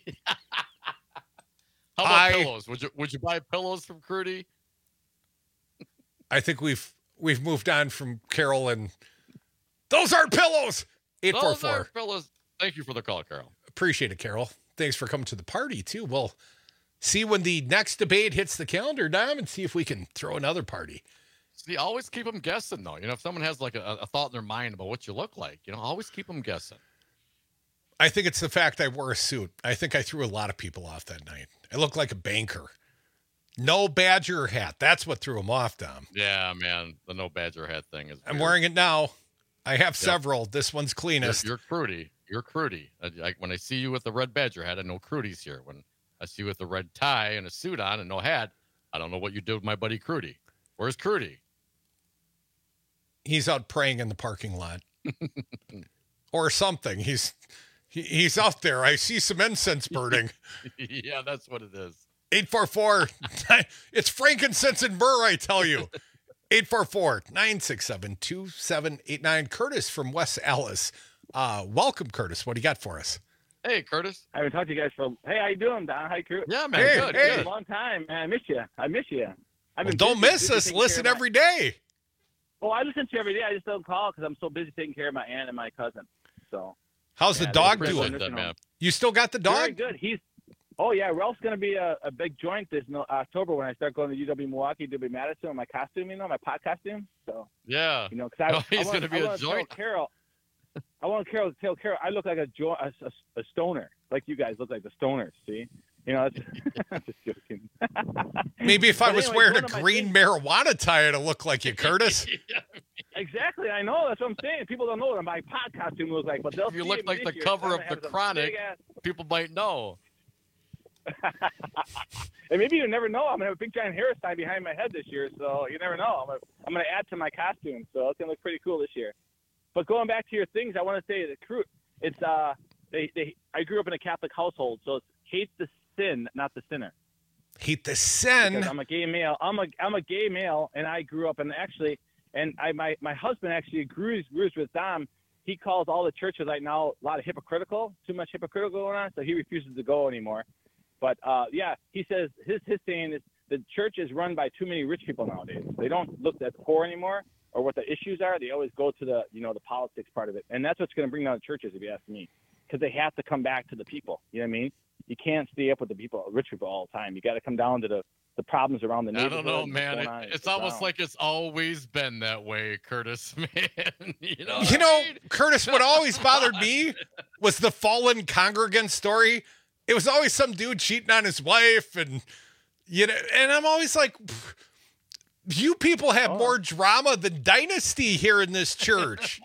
S: How about pillows? Would you buy pillows from Crudy?
R: I think we've moved on from Carol, and those aren't pillows. 844.
S: Those aren't pillows. Thank you for the call, Carol.
R: Appreciate it, Carol. Thanks for coming to the party too. We'll see when the next debate hits the calendar, Dom, and see if we can throw another party.
S: See, always keep them guessing, though. You know, if someone has like a thought in their mind about what you look like, always keep them guessing.
R: I think it's the fact I wore a suit. I think I threw a lot of people off that night. I looked like a banker. No Badger hat. That's what threw him off, Dom.
S: Yeah, man. The no Badger hat thing is.
R: I'm wearing it now. I have several. This one's cleanest.
S: You're Crudy. You're Crudy. When I see you with the red Badger hat, I know Crudy's here. When I see you with the red tie and a suit on and no hat, I don't know what you did with my buddy Crudy. Where's Crudy?
R: He's out praying in the parking lot. Or something. He's out there. I see some incense burning.
S: Yeah, that's what it is.
R: 844. It's frankincense and myrrh, I tell you. 844-967-2789. Curtis from West Allis. Welcome, Curtis. What do you got for us?
S: Hey, Curtis.
G: I haven't talked to you guys hey, how you doing, Don? Hi, Curtis.
S: Yeah, man. Good.
G: A long time, man. I miss you.
R: Well, don't miss us. Listen every day.
G: Well, I listen to you every day. I just don't call because I'm so busy taking care of my aunt and my cousin. So,
R: how's the dog doing? You still got the dog?
G: Very good. Oh yeah, Ralph's gonna be a big joint this October when I start going to UW Milwaukee, UW Madison with my costume, my pot costume. So
S: yeah,
G: because
S: he's gonna be a joint.
G: I want Carol to tell Carol I look like a stoner, like you guys look like the stoners. See, that's I'm just joking.
R: Maybe if I was wearing a green marijuana tie, it'd look like you, Curtis.
G: Yeah. Exactly, I know. That's what I'm saying. People don't know what my pot costume looks like, but they'll.
S: If you look like the cover of The Chronic, people might know.
G: And maybe you never know. I'm gonna have a big giant hairstyle behind my head this year, so you never know. I'm gonna add to my costume, so it's gonna look pretty cool this year. But going back to your things, I want to say the crew. It's I grew up in a Catholic household, so it's hate the sin, not the sinner.
R: Hate the sin.
G: Because I'm a gay male. I'm a gay male, and I grew up my husband actually agrees with Dom. He calls all the churches right now a lot of too much hypocritical going on, so he refuses to go anymore. But he says his saying is the church is run by too many rich people nowadays. They don't look at the poor anymore or what the issues are. They always go to the the politics part of it, and that's what's going to bring down the churches, if you ask me, because they have to come back to the people. You know what I mean? You can't stay up with the rich people all the time. You got to come down to the problems around the neighborhood.
S: I don't know, man. It's almost like it's always been that way, Curtis, man.
R: Curtis, what always bothered me was the fallen congregant story. It was always some dude cheating on his wife, and I'm always like, you people have more drama than Dynasty here in this church.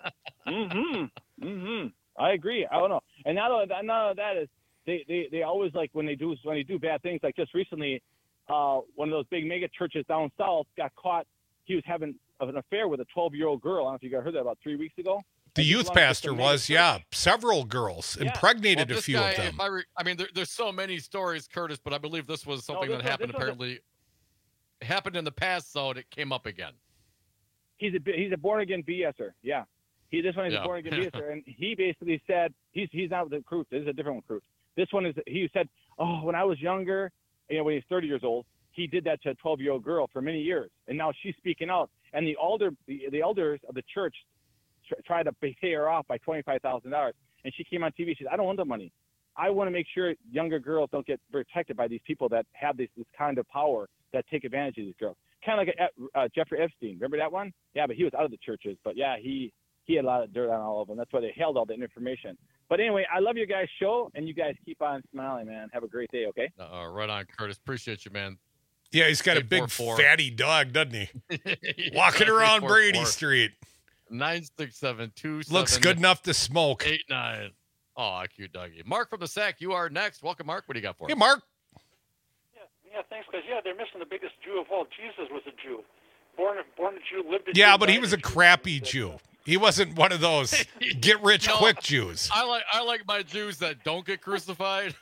G: I agree. I don't know. And none of that is they always like when they do bad things. Like just recently, one of those big mega churches down south got caught. He was having an affair with a 12-year-old girl. I don't know if you guys heard that about 3 weeks ago.
R: The youth pastor was, several girls, impregnated a few of them.
S: There's so many stories, Curtis, but I believe this was something that happened happened in the past, so it came up again.
G: He's a born-again BSer, yeah. This one is a born-again BSer, and he basically said, he's not the recruit, this is a different recruit. This one is, he said, when I was younger, when he's 30 years old, he did that to a 12-year-old girl for many years, and now she's speaking out. And the elders of the church tried to pay her off by $25,000, and she came on TV. She said, "I don't want the money. I want to make sure younger girls don't get protected by these people that have this kind of power that take advantage of these girls. Kind of like Jeffrey Epstein. Remember that one? Yeah, but he was out of the churches. But yeah, he had a lot of dirt on all of them. That's why they held all the information. But anyway, I love your guys' show, and you guys keep on smiling, man. Have a great day, okay?
S: Right on, Curtis. Appreciate you, man.
R: Yeah, he's got a big fatty dog, doesn't he? Walking around Brady Street.
S: 967-27.
R: Looks good enough to smoke.
S: 89. Oh, cute doggy. Mark from the Sack, you are next. Welcome, Mark. What do you got for us?
R: Hey, Mark.
I: Yeah, thanks, guys. Yeah, they're missing the biggest Jew of all. Jesus was a Jew. Born a Jew, lived a Jew.
R: Yeah, but he was a crappy Jew. He wasn't one of those get-rich-quick Jews.
S: I like my Jews that don't get crucified.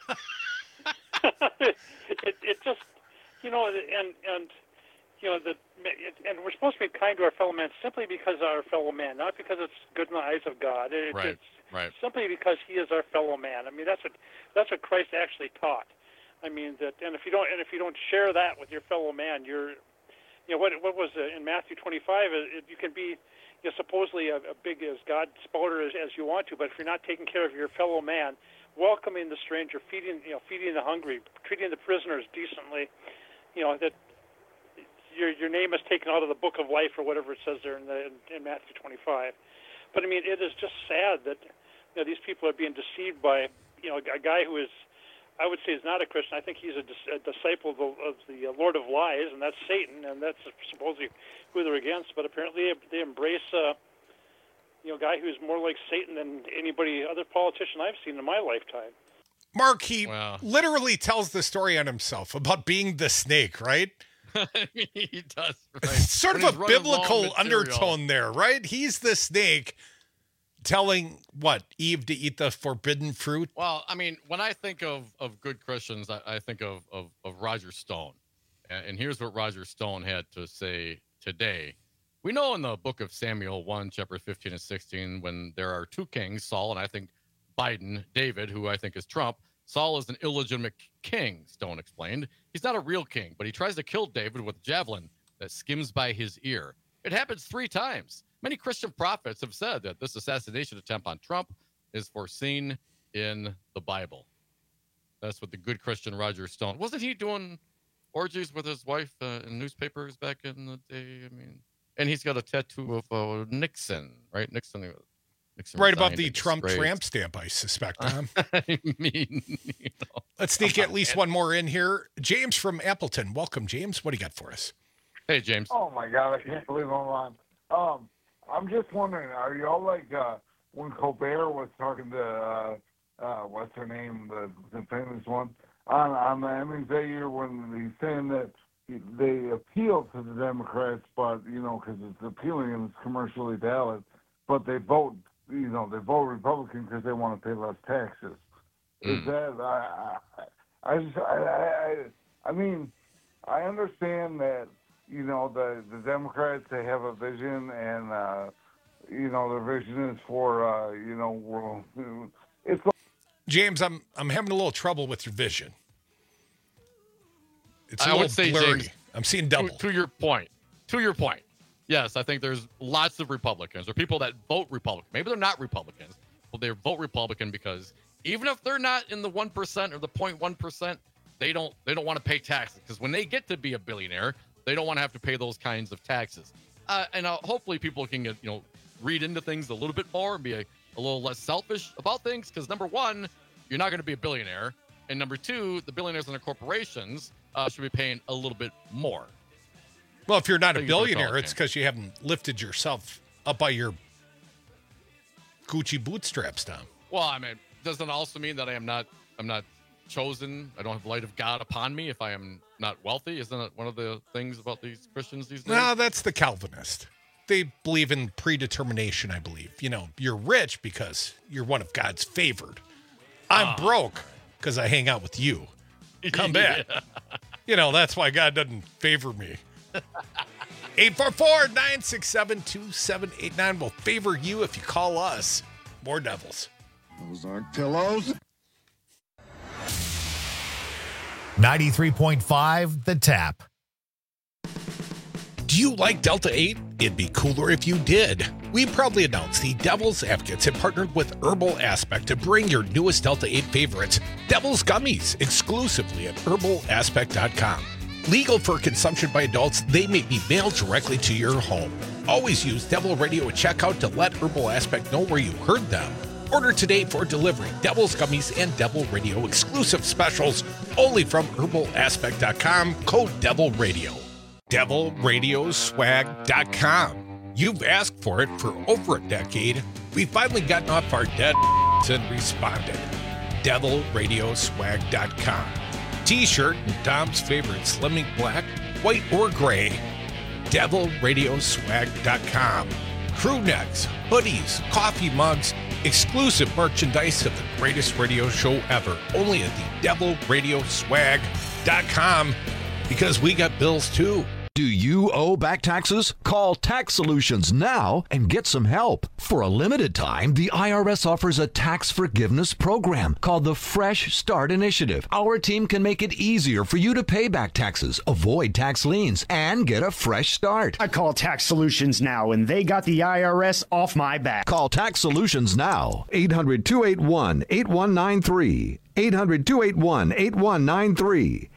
I: it just, and we're supposed to be kind to our fellow man simply because of our fellow man, not because it's good in the eyes of God.
S: Right.
I: Simply because he is our fellow man. I mean, that's what Christ actually taught. I mean that, and if you don't share that with your fellow man, what was in Matthew 25? You can be supposedly a big as God spouter as you want to, but if you're not taking care of your fellow man, welcoming the stranger, feeding the hungry, treating the prisoners decently, that your name is taken out of the book of life or whatever it says there in Matthew 25. But I mean, it is just sad that these people are being deceived by a guy who is, I would say, is not a Christian. I think he's a disciple of the Lord of Lies, and that's Satan, and that's supposedly who they're against. But apparently they embrace a guy who's more like Satan than anybody other politician I've seen in my lifetime.
R: Mark, he literally tells the story on himself about being the snake, right?
S: He does. Right.
R: Sort of a biblical undertone there, right? He's the snake telling Eve to eat the forbidden fruit.
S: Well, I mean, when I think of good Christians, I think of Roger Stone. And here's what Roger Stone had to say today. We know in the book of Samuel 1, chapter 15 and 16, when there are two kings, Saul and I think Biden, David, who I think is Trump. Saul is an illegitimate king, Stone explained. He's not a real king, but he tries to kill David with a javelin that skims by his ear. It happens 3 times. Many Christian prophets have said that this assassination attempt on Trump is foreseen in the Bible. That's what the good Christian Roger Stone. Wasn't he doing orgies with his wife in newspapers back in the day? I mean, and he's got a tattoo of Nixon, right? Nixon
R: right about the Trump tramp stamp, I suspect, Tom.
S: I mean,
R: Let's sneak at least one more in here. James from Appleton. Welcome, James. What do you got for us?
S: Hey, James.
J: Oh, my God. I can't believe I'm on. I'm just wondering, are y'all like when Colbert was talking to, what's her name, the famous one, on the Emmys that year when he's saying that they appeal to the Democrats, but, because it's appealing and it's commercially valid, but they vote, they vote Republican because they want to pay less taxes. Is that, I mean, I understand that, the Democrats, they have a vision, and, their vision is for, it's like...
R: James, I'm having a little trouble with your vision. It's a
S: I
R: little
S: would say,
R: blurry.
S: James,
R: I'm seeing double.
S: To your point. Yes, I think there's lots of Republicans or people that vote Republican. Maybe they're not Republicans, but they vote Republican because even if they're not in the 1% or the 0.1%, they don't want to pay taxes because when they get to be a billionaire, they don't want to have to pay those kinds of taxes. And hopefully people can get, read into things a little bit more and be a little less selfish about things because number one, you're not going to be a billionaire, and number two, the billionaires and their corporations should be paying a little bit more.
R: Well, if you're not a billionaire, it's because you haven't lifted yourself up by your Gucci bootstraps, Tom.
S: Well, I mean, doesn't it also mean that I'm not chosen? I don't have the light of God upon me if I am not wealthy? Isn't that one of the things about these Christians these days?
R: No, that's the Calvinist. They believe in predetermination, I believe. You're rich because you're one of God's favored. I'm broke because I hang out with you. Come back. That's why God doesn't favor me. 844-967-2789 will favor you if you call us. More devils.
K: Those aren't pillows.
A: 93.5 The Tap.
R: Do you like Delta 8? It'd be cooler if you did. We proudly announce the Devil's Advocates have partnered with Herbal Aspect to bring your newest Delta 8 favorites, Devil's Gummies, exclusively at herbalaspect.com. Legal for consumption by adults, they may be mailed directly to your home. Always use Devil Radio at checkout to let Herbal Aspect know where you heard them. Order today for delivery. Devil's Gummies and Devil Radio exclusive specials only from herbalaspect.com. Code Devil Radio. DevilRadioswag.com. You've asked for it for over a decade. We've finally gotten off our dead and responded. DevilRadioswag.com. T-shirt and Tom's favorite slimming black, white, or gray. DevilRadioswag.com. Crew necks, hoodies, coffee mugs, exclusive merchandise of the greatest radio show ever. Only at the DevilRadioswag.com, because we got bills too.
M: Do you owe back taxes? Call Tax Solutions now and get some help. For a limited time, the IRS offers a tax forgiveness program called the Fresh Start Initiative. Our team can make it easier for you to pay back taxes, avoid tax liens, and get a fresh start.
N: I call Tax Solutions now, and they got the IRS off my back.
M: Call Tax Solutions now. 800-281-8193. 800-281-8193.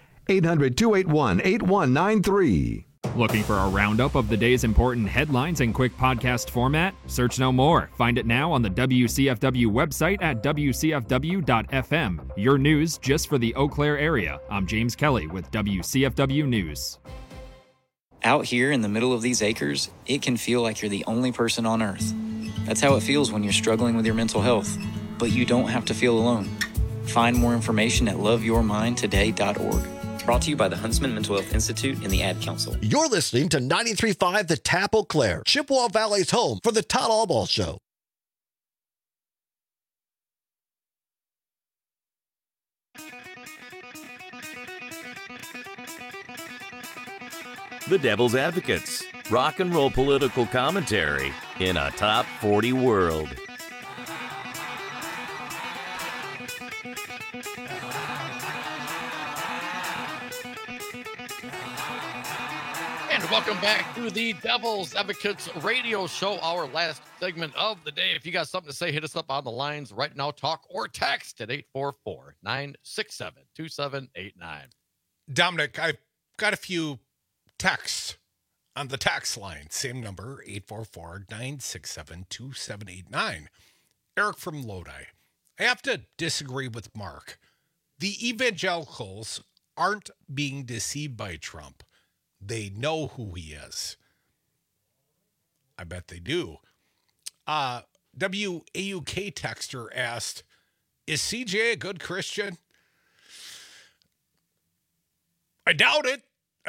M: 800-281-8193.
H: Looking for a roundup of the day's important headlines in quick podcast format? Search no more. Find it now on the WCFW website at WCFW.FM. Your news just for the Eau Claire area. I'm James Kelly with WCFW News.
P: Out here in the middle of these acres, it can feel like you're the only person on Earth. That's how it feels when you're struggling with your mental health. But you don't have to feel alone. Find more information at loveyourmindtoday.org. Brought to you by the Huntsman Mental Health Institute and the Ad Council.
Q: You're listening to 93.5 The Tap Eau Claire, Chippewa Valley's home for the Todd Albaugh Show.
Z: The Devil's Advocates, rock and roll political commentary in a top 40 world.
S: Welcome back to the Devil's Advocates radio show, our last segment of the day. If you got something to say, hit us up on the lines right now, talk or text at 844-967-2789.
R: Dominic, I've got a few texts on the text line. Same number, 844-967-2789. Eric from Lodi. I have to disagree with Mark. The evangelicals aren't being deceived by Trump. They know who he is. I bet they do. WAUK texter asked, is CJ a good Christian? I doubt it.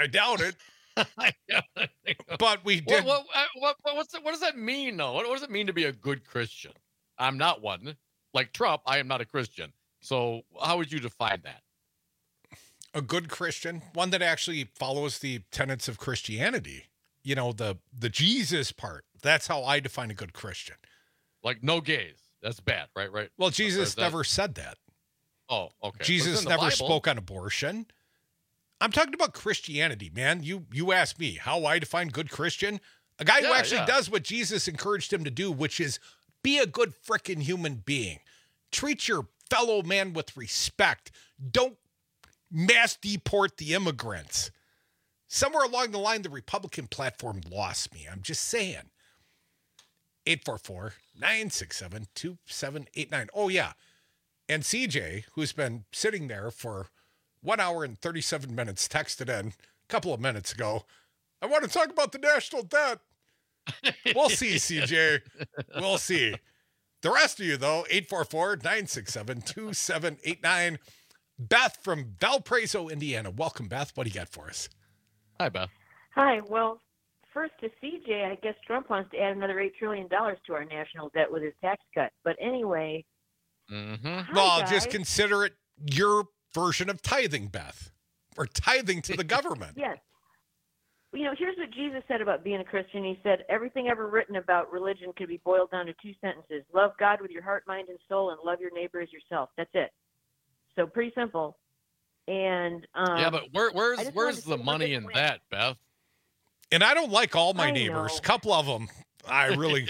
R: But we did.
S: What does that mean, though? What does it mean to be a good Christian? I'm not one. Like Trump, I am not a Christian. So how would you define that?
R: A good Christian, one that actually follows the tenets of Christianity. You know, the Jesus part. That's how I define a good Christian.
S: Like no gays. That's bad, right?
R: Well, Jesus never said that.
S: Oh, okay.
R: Jesus never spoke on abortion. I'm talking about Christianity, man. You asked me how I define good Christian. A guy who actually does what Jesus encouraged him to do, which is be a good frickin' human being. Treat your fellow man with respect. Don't mass deport the immigrants. Somewhere along the line, the Republican platform lost me. I'm just saying. 844-967-2789. Oh, yeah. And CJ, who's been sitting there for 1 hour and 37 minutes, texted in a couple of minutes ago, I want to talk about the national debt. We'll see, CJ. We'll see. The rest of you, though, 844-967-2789. Beth from Valparaiso, Indiana. Welcome, Beth. What do you got for us?
S: Hi, Beth.
T: Hi. Well, first to CJ, I guess Trump wants to add another $8 trillion to our national debt with his tax cut. But anyway.
S: Mm-hmm.
R: Well, just consider it your version of tithing, Beth. Or tithing to the government.
T: Yes. You know, here's what Jesus said about being a Christian. He said, everything ever written about religion could be boiled down to 2 sentences. Love God with your heart, mind, and soul, and love your neighbor as yourself. That's it. So pretty simple. And
S: yeah, but where's the money in that, Beth?
R: And I don't like all my neighbors. A couple of them I really.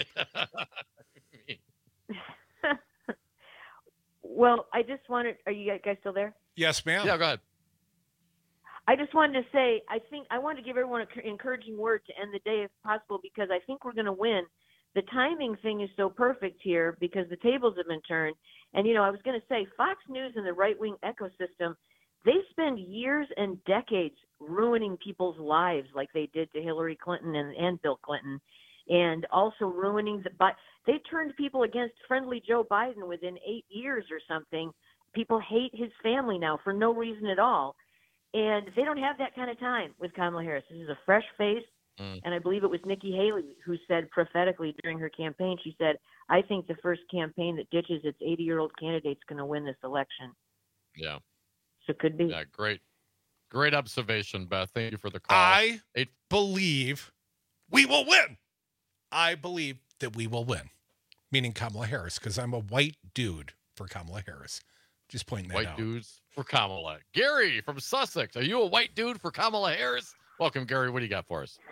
T: Well, I just wanted. Are you guys still there?
R: Yes, ma'am.
S: Yeah, go ahead.
T: I just wanted to say, I wanted to give everyone an encouraging word to end the day if possible, because I think we're going to win. The timing thing is so perfect here because the tables have been turned. And, I was going to say, Fox News and the right-wing ecosystem, they spend years and decades ruining people's lives like they did to Hillary Clinton and Bill Clinton, and also ruining they turned people against friendly Joe Biden within 8 years or something. People hate his family now for no reason at all. And they don't have that kind of time with Kamala Harris. This is a fresh face. And I believe it was Nikki Haley who said prophetically during her campaign, she said, I think the first campaign that ditches its 80-year-old candidate is going to win this election.
S: Yeah.
T: So it could be.
S: Yeah, great observation, Beth. Thank you for the call.
R: I believe we will win. I believe that we will win, meaning Kamala Harris, because I'm a white dude for Kamala Harris. Just pointing that out.
S: White dudes for Kamala. Gary from Sussex. Are you a white dude for Kamala Harris? Welcome, Gary. What do you got for us?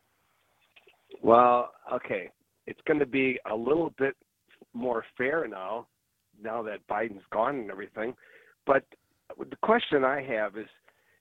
C: Well, okay. It's going to be a little bit more fair now that Biden's gone and everything. But the question I have is,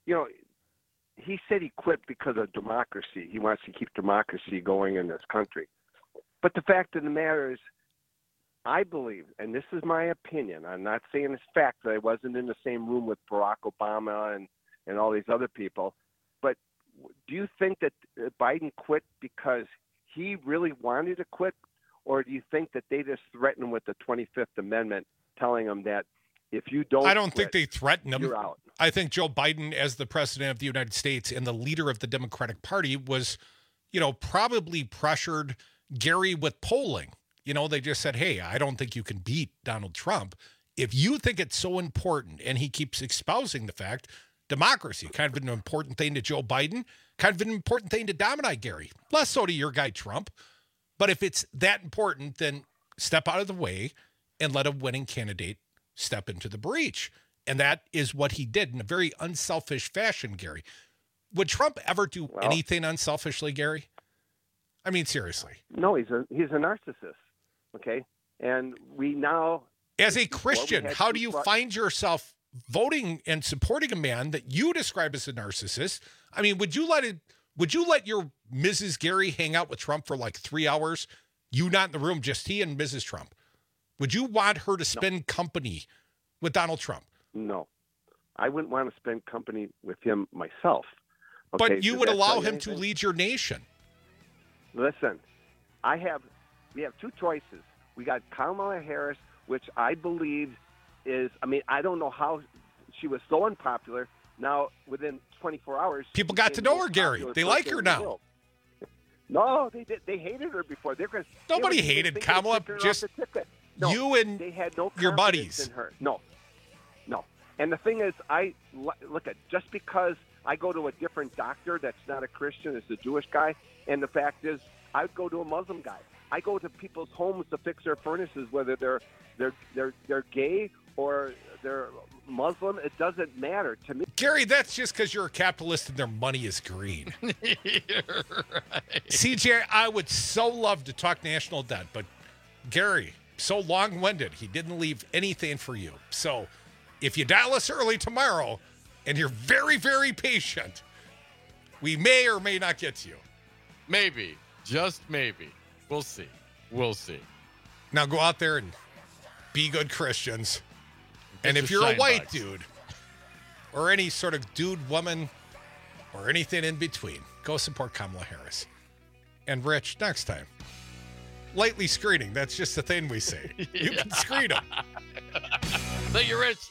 C: he said he quit because of democracy. He wants to keep democracy going in this country. But the fact of the matter is, I believe, and this is my opinion, I'm not saying it's fact that I wasn't in the same room with Barack Obama and all these other people, but do you think that Biden quit because he really wanted to quit, or do you think that they just threatened with the 25th Amendment, telling him that if you don't
R: I don't
C: quit,
R: think they threatened him.
C: You're out.
R: I think Joe Biden, as the president of the United States and the leader of the Democratic Party, was, probably pressured Gary with polling. They just said, hey, I don't think you can beat Donald Trump. If you think it's so important, and he keeps espousing the fact, democracy, kind of an important thing to Joe Biden, kind of an important thing to Dominic Gary, less so to your guy Trump. But if it's that important, then step out of the way and let a winning candidate step into the breach. And that is what he did in a very unselfish fashion, Gary. Would Trump ever do anything unselfishly, Gary? I mean, seriously.
C: No, he's a narcissist. Okay. And we now,
R: as a Christian, how do you find yourself voting and supporting a man that you describe as a narcissist? I mean, would you let your Mrs. Gary hang out with Trump for like 3 hours? You not in the room, just he and Mrs. Trump. Would you want her to spend company with Donald Trump?
C: No, I wouldn't want to spend company with him myself.
R: Okay? But you would allow him to lead your nation.
C: Listen, we have two choices. We got Kamala Harris, which I believe is, I don't know how she was so unpopular. Now, within 24 hours,
R: people got to know her, Gary. They like her now.
C: No, they did. They hated her before.
R: Nobody hated Kamala. Just you and
C: they had no
R: your buddies.
C: In her. No. And the thing is, look at just because I go to a different doctor that's not a Christian, it's a Jewish guy, and the fact is, I'd go to a Muslim guy. I go to people's homes to fix their furnaces, whether they're gay or they're Muslim. It doesn't matter to me.
R: Gary, that's just because you're a capitalist and their money is green.
S: You're right.
R: CJ, I would so love to talk national debt, but Gary, so long-winded, he didn't leave anything for you. So if you dial us early tomorrow and you're very, very patient, we may or may not get to you.
S: Maybe. Just maybe. We'll see.
R: Now go out there and be good Christians. And if you're a white dude or any sort of dude, woman, or anything in between, go support Kamala Harris. And Rich, next time, lightly screening. That's just the thing we say. You can screen them.
S: Thank you, Rich.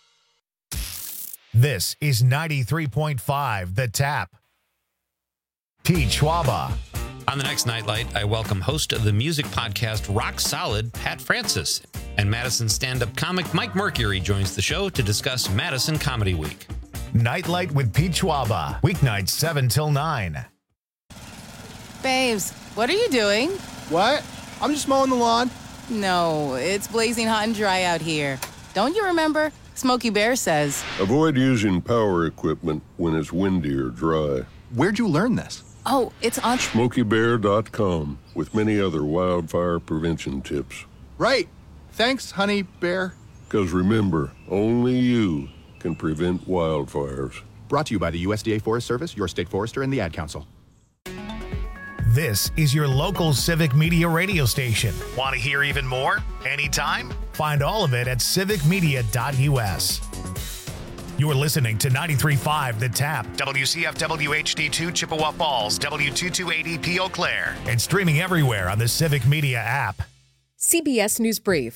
A: This is 93.5 The Tap. Pete Schwaba.
B: On the next Nightlight, I welcome host of the music podcast Rock Solid, Pat Francis. And Madison stand-up comic Mike Mercury joins the show to discuss Madison Comedy Week.
A: Nightlight with Pete Schwaba. Weeknights 7 till 9.
U: Babes, what are you doing?
V: What? I'm just mowing the lawn.
U: No, it's blazing hot and dry out here. Don't you remember? Smokey Bear says,
K: avoid using power equipment when it's windy or dry.
V: Where'd you learn this?
U: Oh, it's on
D: SmokeyBear.com with many other wildfire prevention tips.
V: Right. Thanks, Honey Bear.
D: Because remember, only you can prevent wildfires.
V: Brought to you by the USDA Forest Service, your state forester, and the Ad Council.
A: This is your local Civic Media radio station. Want to hear even more? Anytime? Find all of it at civicmedia.us. You're listening to 93.5 The Tap, WCFW HD2 Chippewa Falls, W2280P Eau Claire, and streaming everywhere on the Civic Media app.
L: CBS News Brief.